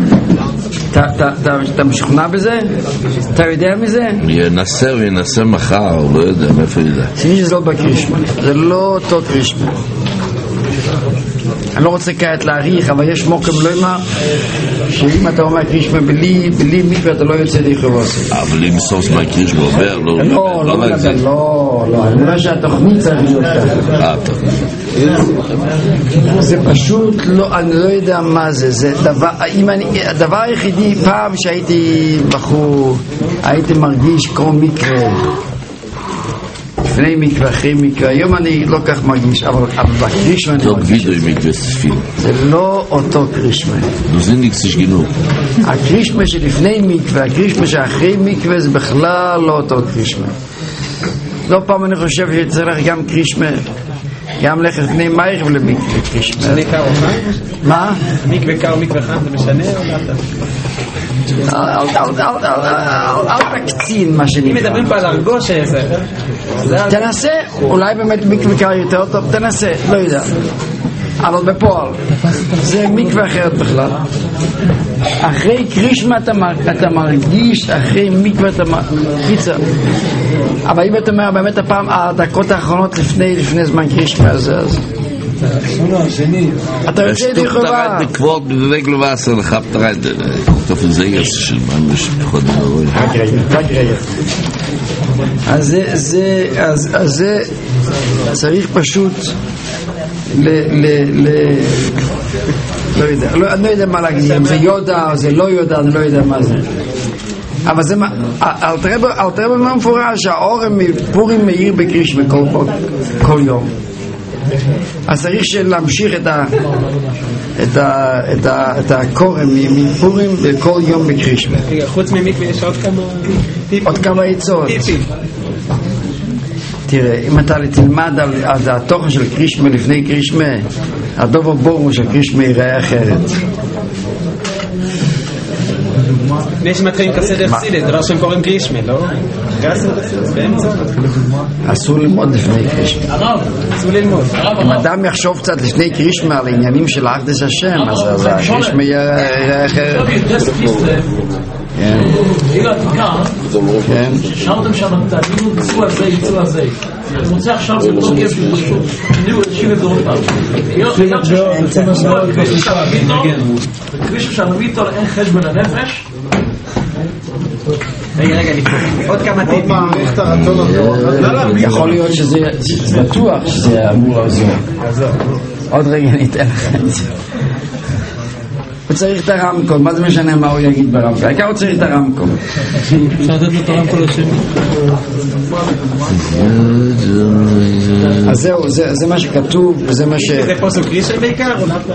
אתה משכנע בזה? אתה יודע מזה? ינסה מחר, לא יודע מאיפה ידע. זה לא בקרישמה, זה לא אותו קרישמה. אני לא רוצה כעת להעריך, אבל יש מוקם לא אמר שאם אתה אומר קרישמה בלי מקווה אתה לא יוצא ליחובוס. אבל אם סוף מה קרישמה עובר, לא להגזים. לא, אני אומר שהתוכנית צריך להיות ככה. זה פשוט אני לא יודע מה זה הדבר היחידי. פעם שהייתי בחור הייתי מרגיש כמו מקרה לפני מקווה, אחרי מקווה. היום אני לא כך מרגיש, אבל בקרישמה אני מרגיש זה לא אותו קרישמה. הקרישמה שלפני מקווה, הקרישמה שאחרי מקווה זה בכלל לא אותו קרישמה. לא פעם אני חושב שצריך גם קרישמה גם לכת לפני מייך ולמקווה קרישמה. משנה קר או חם? מה? מקווה קר או מקווה חם זה משנה או לא? אל תקצין מה שנקרא. אם מדברים פה על הרגוש תנסה, אולי באמת מקווה קר יותר טוב, תנסה, לא יודע. אבל בפועל זה מקווה אחרת בכלל. אחרי קרישמה אתה מרגיש, אחרי מקווה אתה מרגיש. אבל אם אתה אומר באמת הפעם הדקות האחרונות לפני זמן קרישמה הזה, אתה יוצא ידי חובה. לקבוע בבק לבאסר לחפת רד תופן זה יס של ממש פחות נרוי אז זה צריך פשוט לא יודע, אני לא יודע מה להגיד, אם זה יודע או זה לא יודע, אני לא יודע מה זה. אבל זה מה, אל תראה במה מפורש שהאורם פורים מאיר בקרישמה כל יום. אז צריך להמשיך את הקורם מפורים בכל יום בקרישמה. חוץ ממקווה יש עוד כמה עצות. תראה, אם אתה תלמד על התוכן של קרישמה לפני קרישמה, הדובר ברור של קרישמה ייראה אחרת. לפני שמתחילים כסדר סידת, דבר שהם קוראים קרישמה, לא? באמצע? אסור ללמוד לפני קרישמה. אסור ללמוד. אם אדם יחשוב קצת לפני קרישמה על עניינים של אחדות השם, אז הקרישמה ייראה אחרת. כן. כן. שרתם שם תעלינו יצאו הזה אני רוצה עכשיו לתוקף פשוט תניעו להשיב את דורות פעם כבישו שהנביטו אין חשבון הנפש רגע, עוד כמה טיפים יכול להיות שזה בטוח שזה אמור לעזור עוד רגע ניתן לכם את זה הוא צריך את הרמקול, מה זה משנה מה הוא יגיד ברמקול? העיקר הוא צריך את הרמקול. אפשר לתת לו את הרמקול השני. אז זהו, זה מה שכתוב, וזה מה ש... זה פוסק גרישה בעיקר?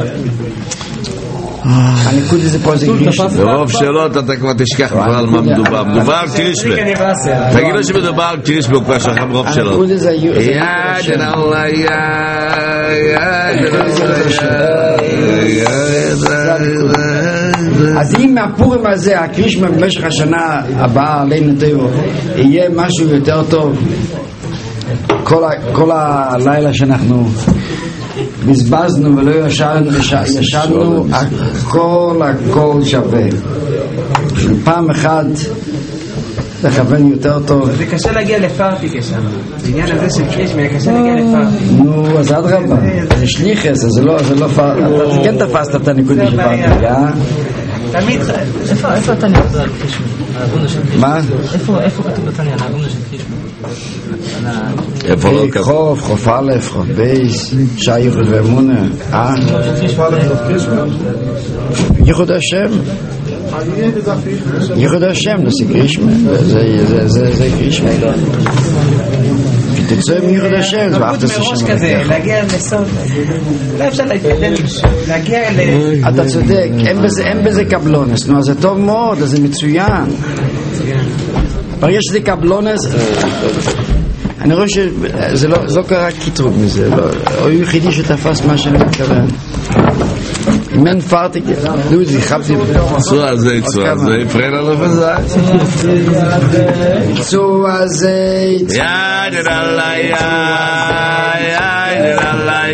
הניקוד זה פה זה גרישה. ברוב שאלות אתה כבר תשכח כבר על מה מדובר. מדובר על קרישמה. תגיד לו שמדובר על קרישמה, הוא כבר שכח ברוב שאלות. הניקוד זה אז אם מהפורים הזה הקרישמה במשך השנה הבאה עלינו טבע יהיה משהו יותר טוב כל הלילה שאנחנו בזבזנו ולא ישנו הכל שווה פעם אחת לכוון יותר טוב. זה קשה להגיע לפרטי כשם בעניין הזה של קרישמה קשה להגיע לפרטי. נו אז עד רבה זה שליחס זה לא פרטי אתה כן תפסת את הנקודה של פרטי תמיד איפה אתה נקודה על קרישמה? מה? איפה כתוב בתניה? נעגונה של קרישמה חוף א', חוף בייס, ייחוד ואמונה ייחוד השם ייחוד השם זה קרישמה זה קרישמה תצא מייחוד השם זה ואהבת השם להגיע לסוד לא אפשר להגיע אתה צודק אין בזה קבלונס נו אז זה טוב מאוד אז זה מצוין ברגע שזה קבלונס אני רואה שזה לא קרה קיטרוג מזה הוא יחידי שתפס מה שאני מתכוון אם אין פרטיק זה חבתי צוע זה יפרל עליו וזה צוע זה יד אללה יד אללה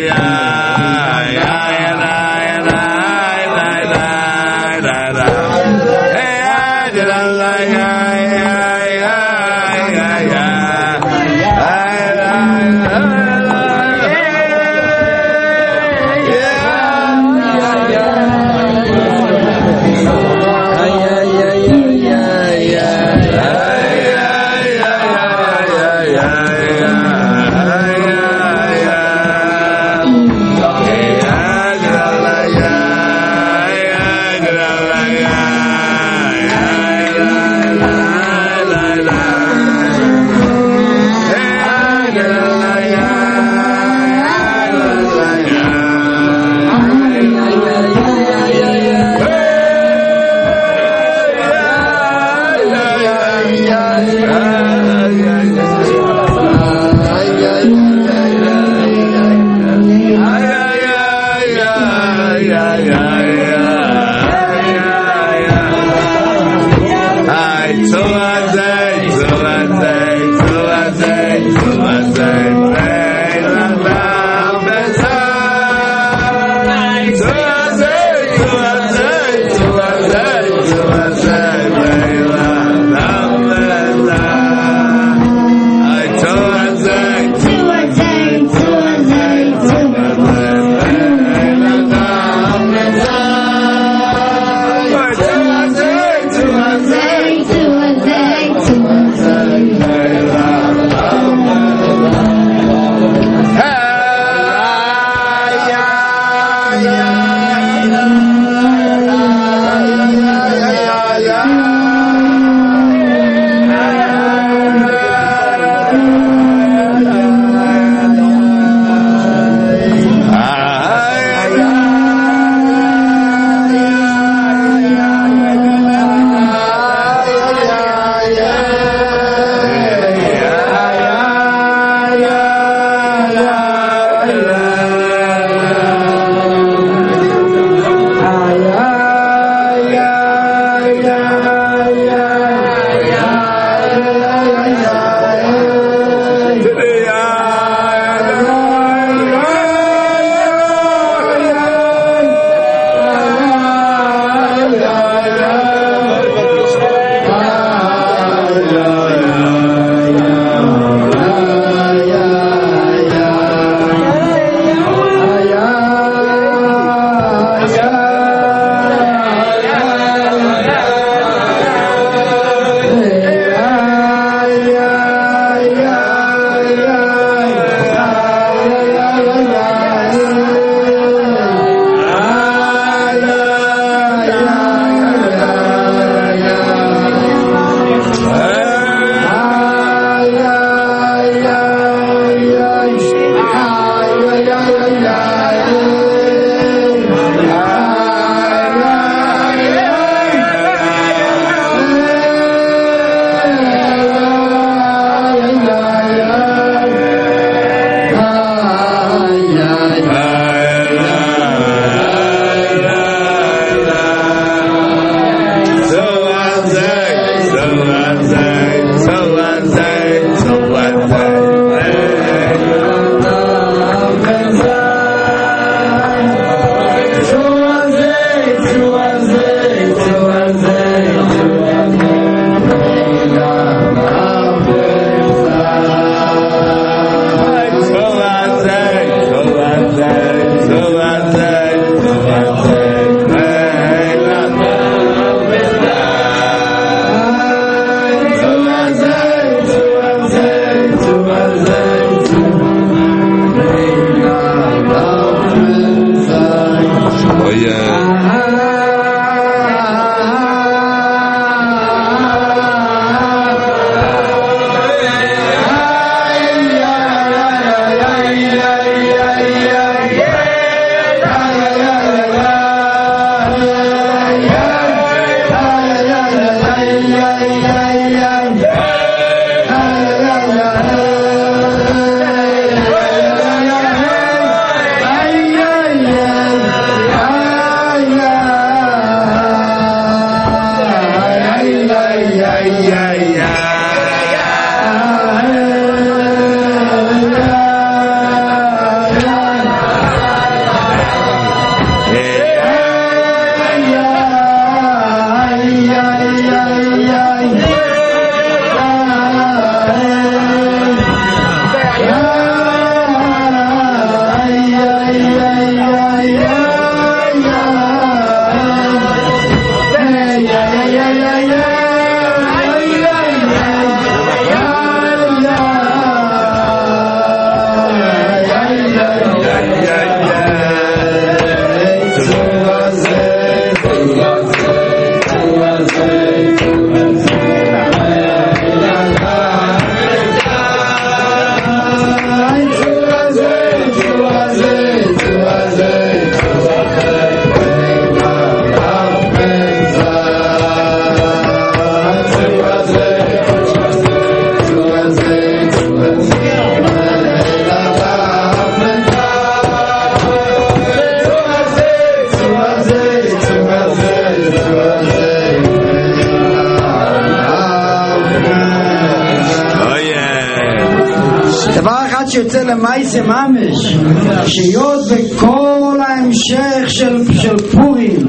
שיוצא למייסה ממש, שיות בכל ההמשך של פורים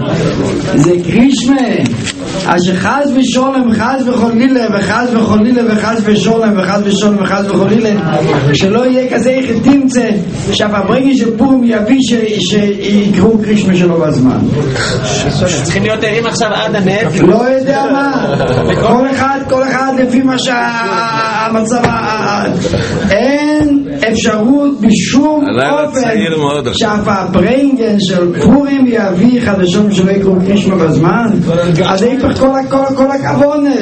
זה קרישמה, אשר חז ושולם, חז וחולילה וחז וחולילה וחז ושולם וחז ושולם וחז וחולילה, שלא יהיה כזה איך תמצא שהפברגי של פורים יביא שיקראו קרישמה שלו בזמן. צריכים להיות ערים עכשיו עד הנף? לא יודע מה, כל אחד לפי מה שהמצב, אין אפשרות בשום אופן שהפברנגן של פורים יביא חדשות שלא יקראו קרישמה בזמן. אז איפך כל הכבונה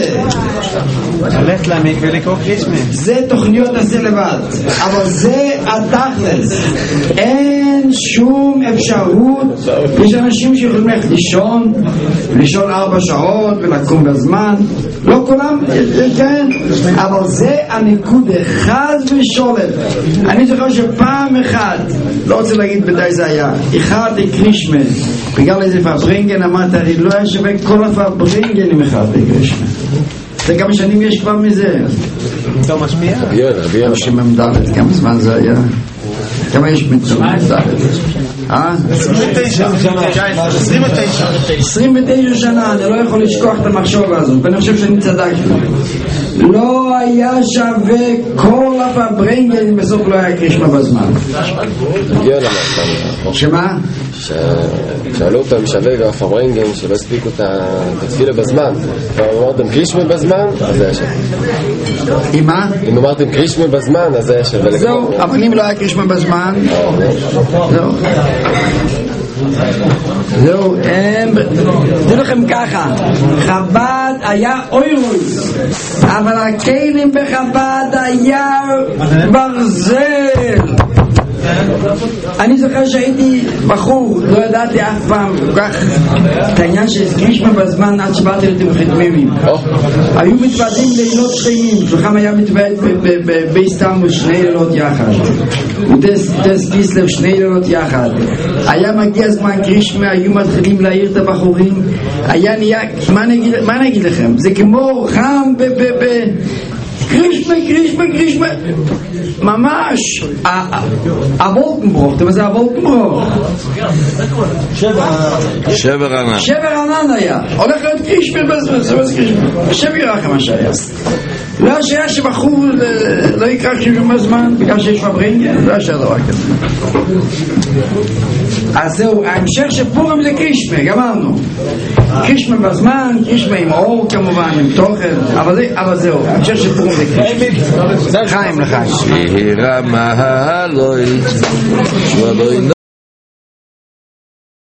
הולכת להעמיק ולקרוא קרישמה, זה תוכניות עשה לבד, אבל זה התכלס. אין שום אפשרות. יש אנשים שיכולים ללכת לישון 4 שעות ולקום בזמן, לא כולם, כן, אבל זה הניקוד אחד ושולת. אני זוכר שפעם אחד, לא רוצה להגיד בדי זה היה, אחד קרישמה בגלל איזה פברנגן, אמרת לי לא היה שווה כל הפברנגן עם אחד קרישמה. זה כמה שנים יש כבר מזה? לא משפיע? רבי שממדלת, כמה זמן זה היה? כמה יש מצום? 29 שנה. אני לא יכול לשכוח את המחשוב הזאת, ואני חושב שאני צדקתי. לא היה שווה כל הפברנגן, בסוף לא היה קרישמה בזמן. שמה? שאלו אותם שווה והפברנגן שלא הספיקו את התפילה בזמן, ואמרתם קרישמה בזמן, אז זה היה שווה. עם מה? אם אמרתם קרישמה בזמן, אז זה היה שווה. זהו, אבל אם לא היה קרישמה בזמן, זהו, תראו לכם ככה, חב"ד היה אוירוס, אבל הכלים בחב"ד היה ברזל. אני זוכר שהייתי בחור, לא ידעתי אף פעם כך את העניין של קרישמה בזמן עד שבאתי לתמחית מימים. היו מתוועדים לילות שלמים, שלוחם היה מתוועד באיסטנבול 2 לילות יחד, ודס קיסלב 2 לילות יחד. היה מגיע זמן קרישמה, היו מתחילים להעיר את הבחורים, היה נהיה, מה נגיד לכם, זה כמו חם קרישמה ממש הוולקנברוך. אתה יודע מה זה הוולקנברוך? שבר ענן היה הולך להיות קרישמה שבר ירחם מה שהיה. לא היה שבחור לא יקרא קרישמה בזמן בגלל שיש פברנגן, לא היה דבר כזה. אז זהו, ההמשך של פורים זה קרישמה, גמרנו. קרישמה בזמן, קרישמה עם אור כמובן, עם תוכן, אבל זהו, ההמשך של פורים זה קרישמה. חיים לחיים.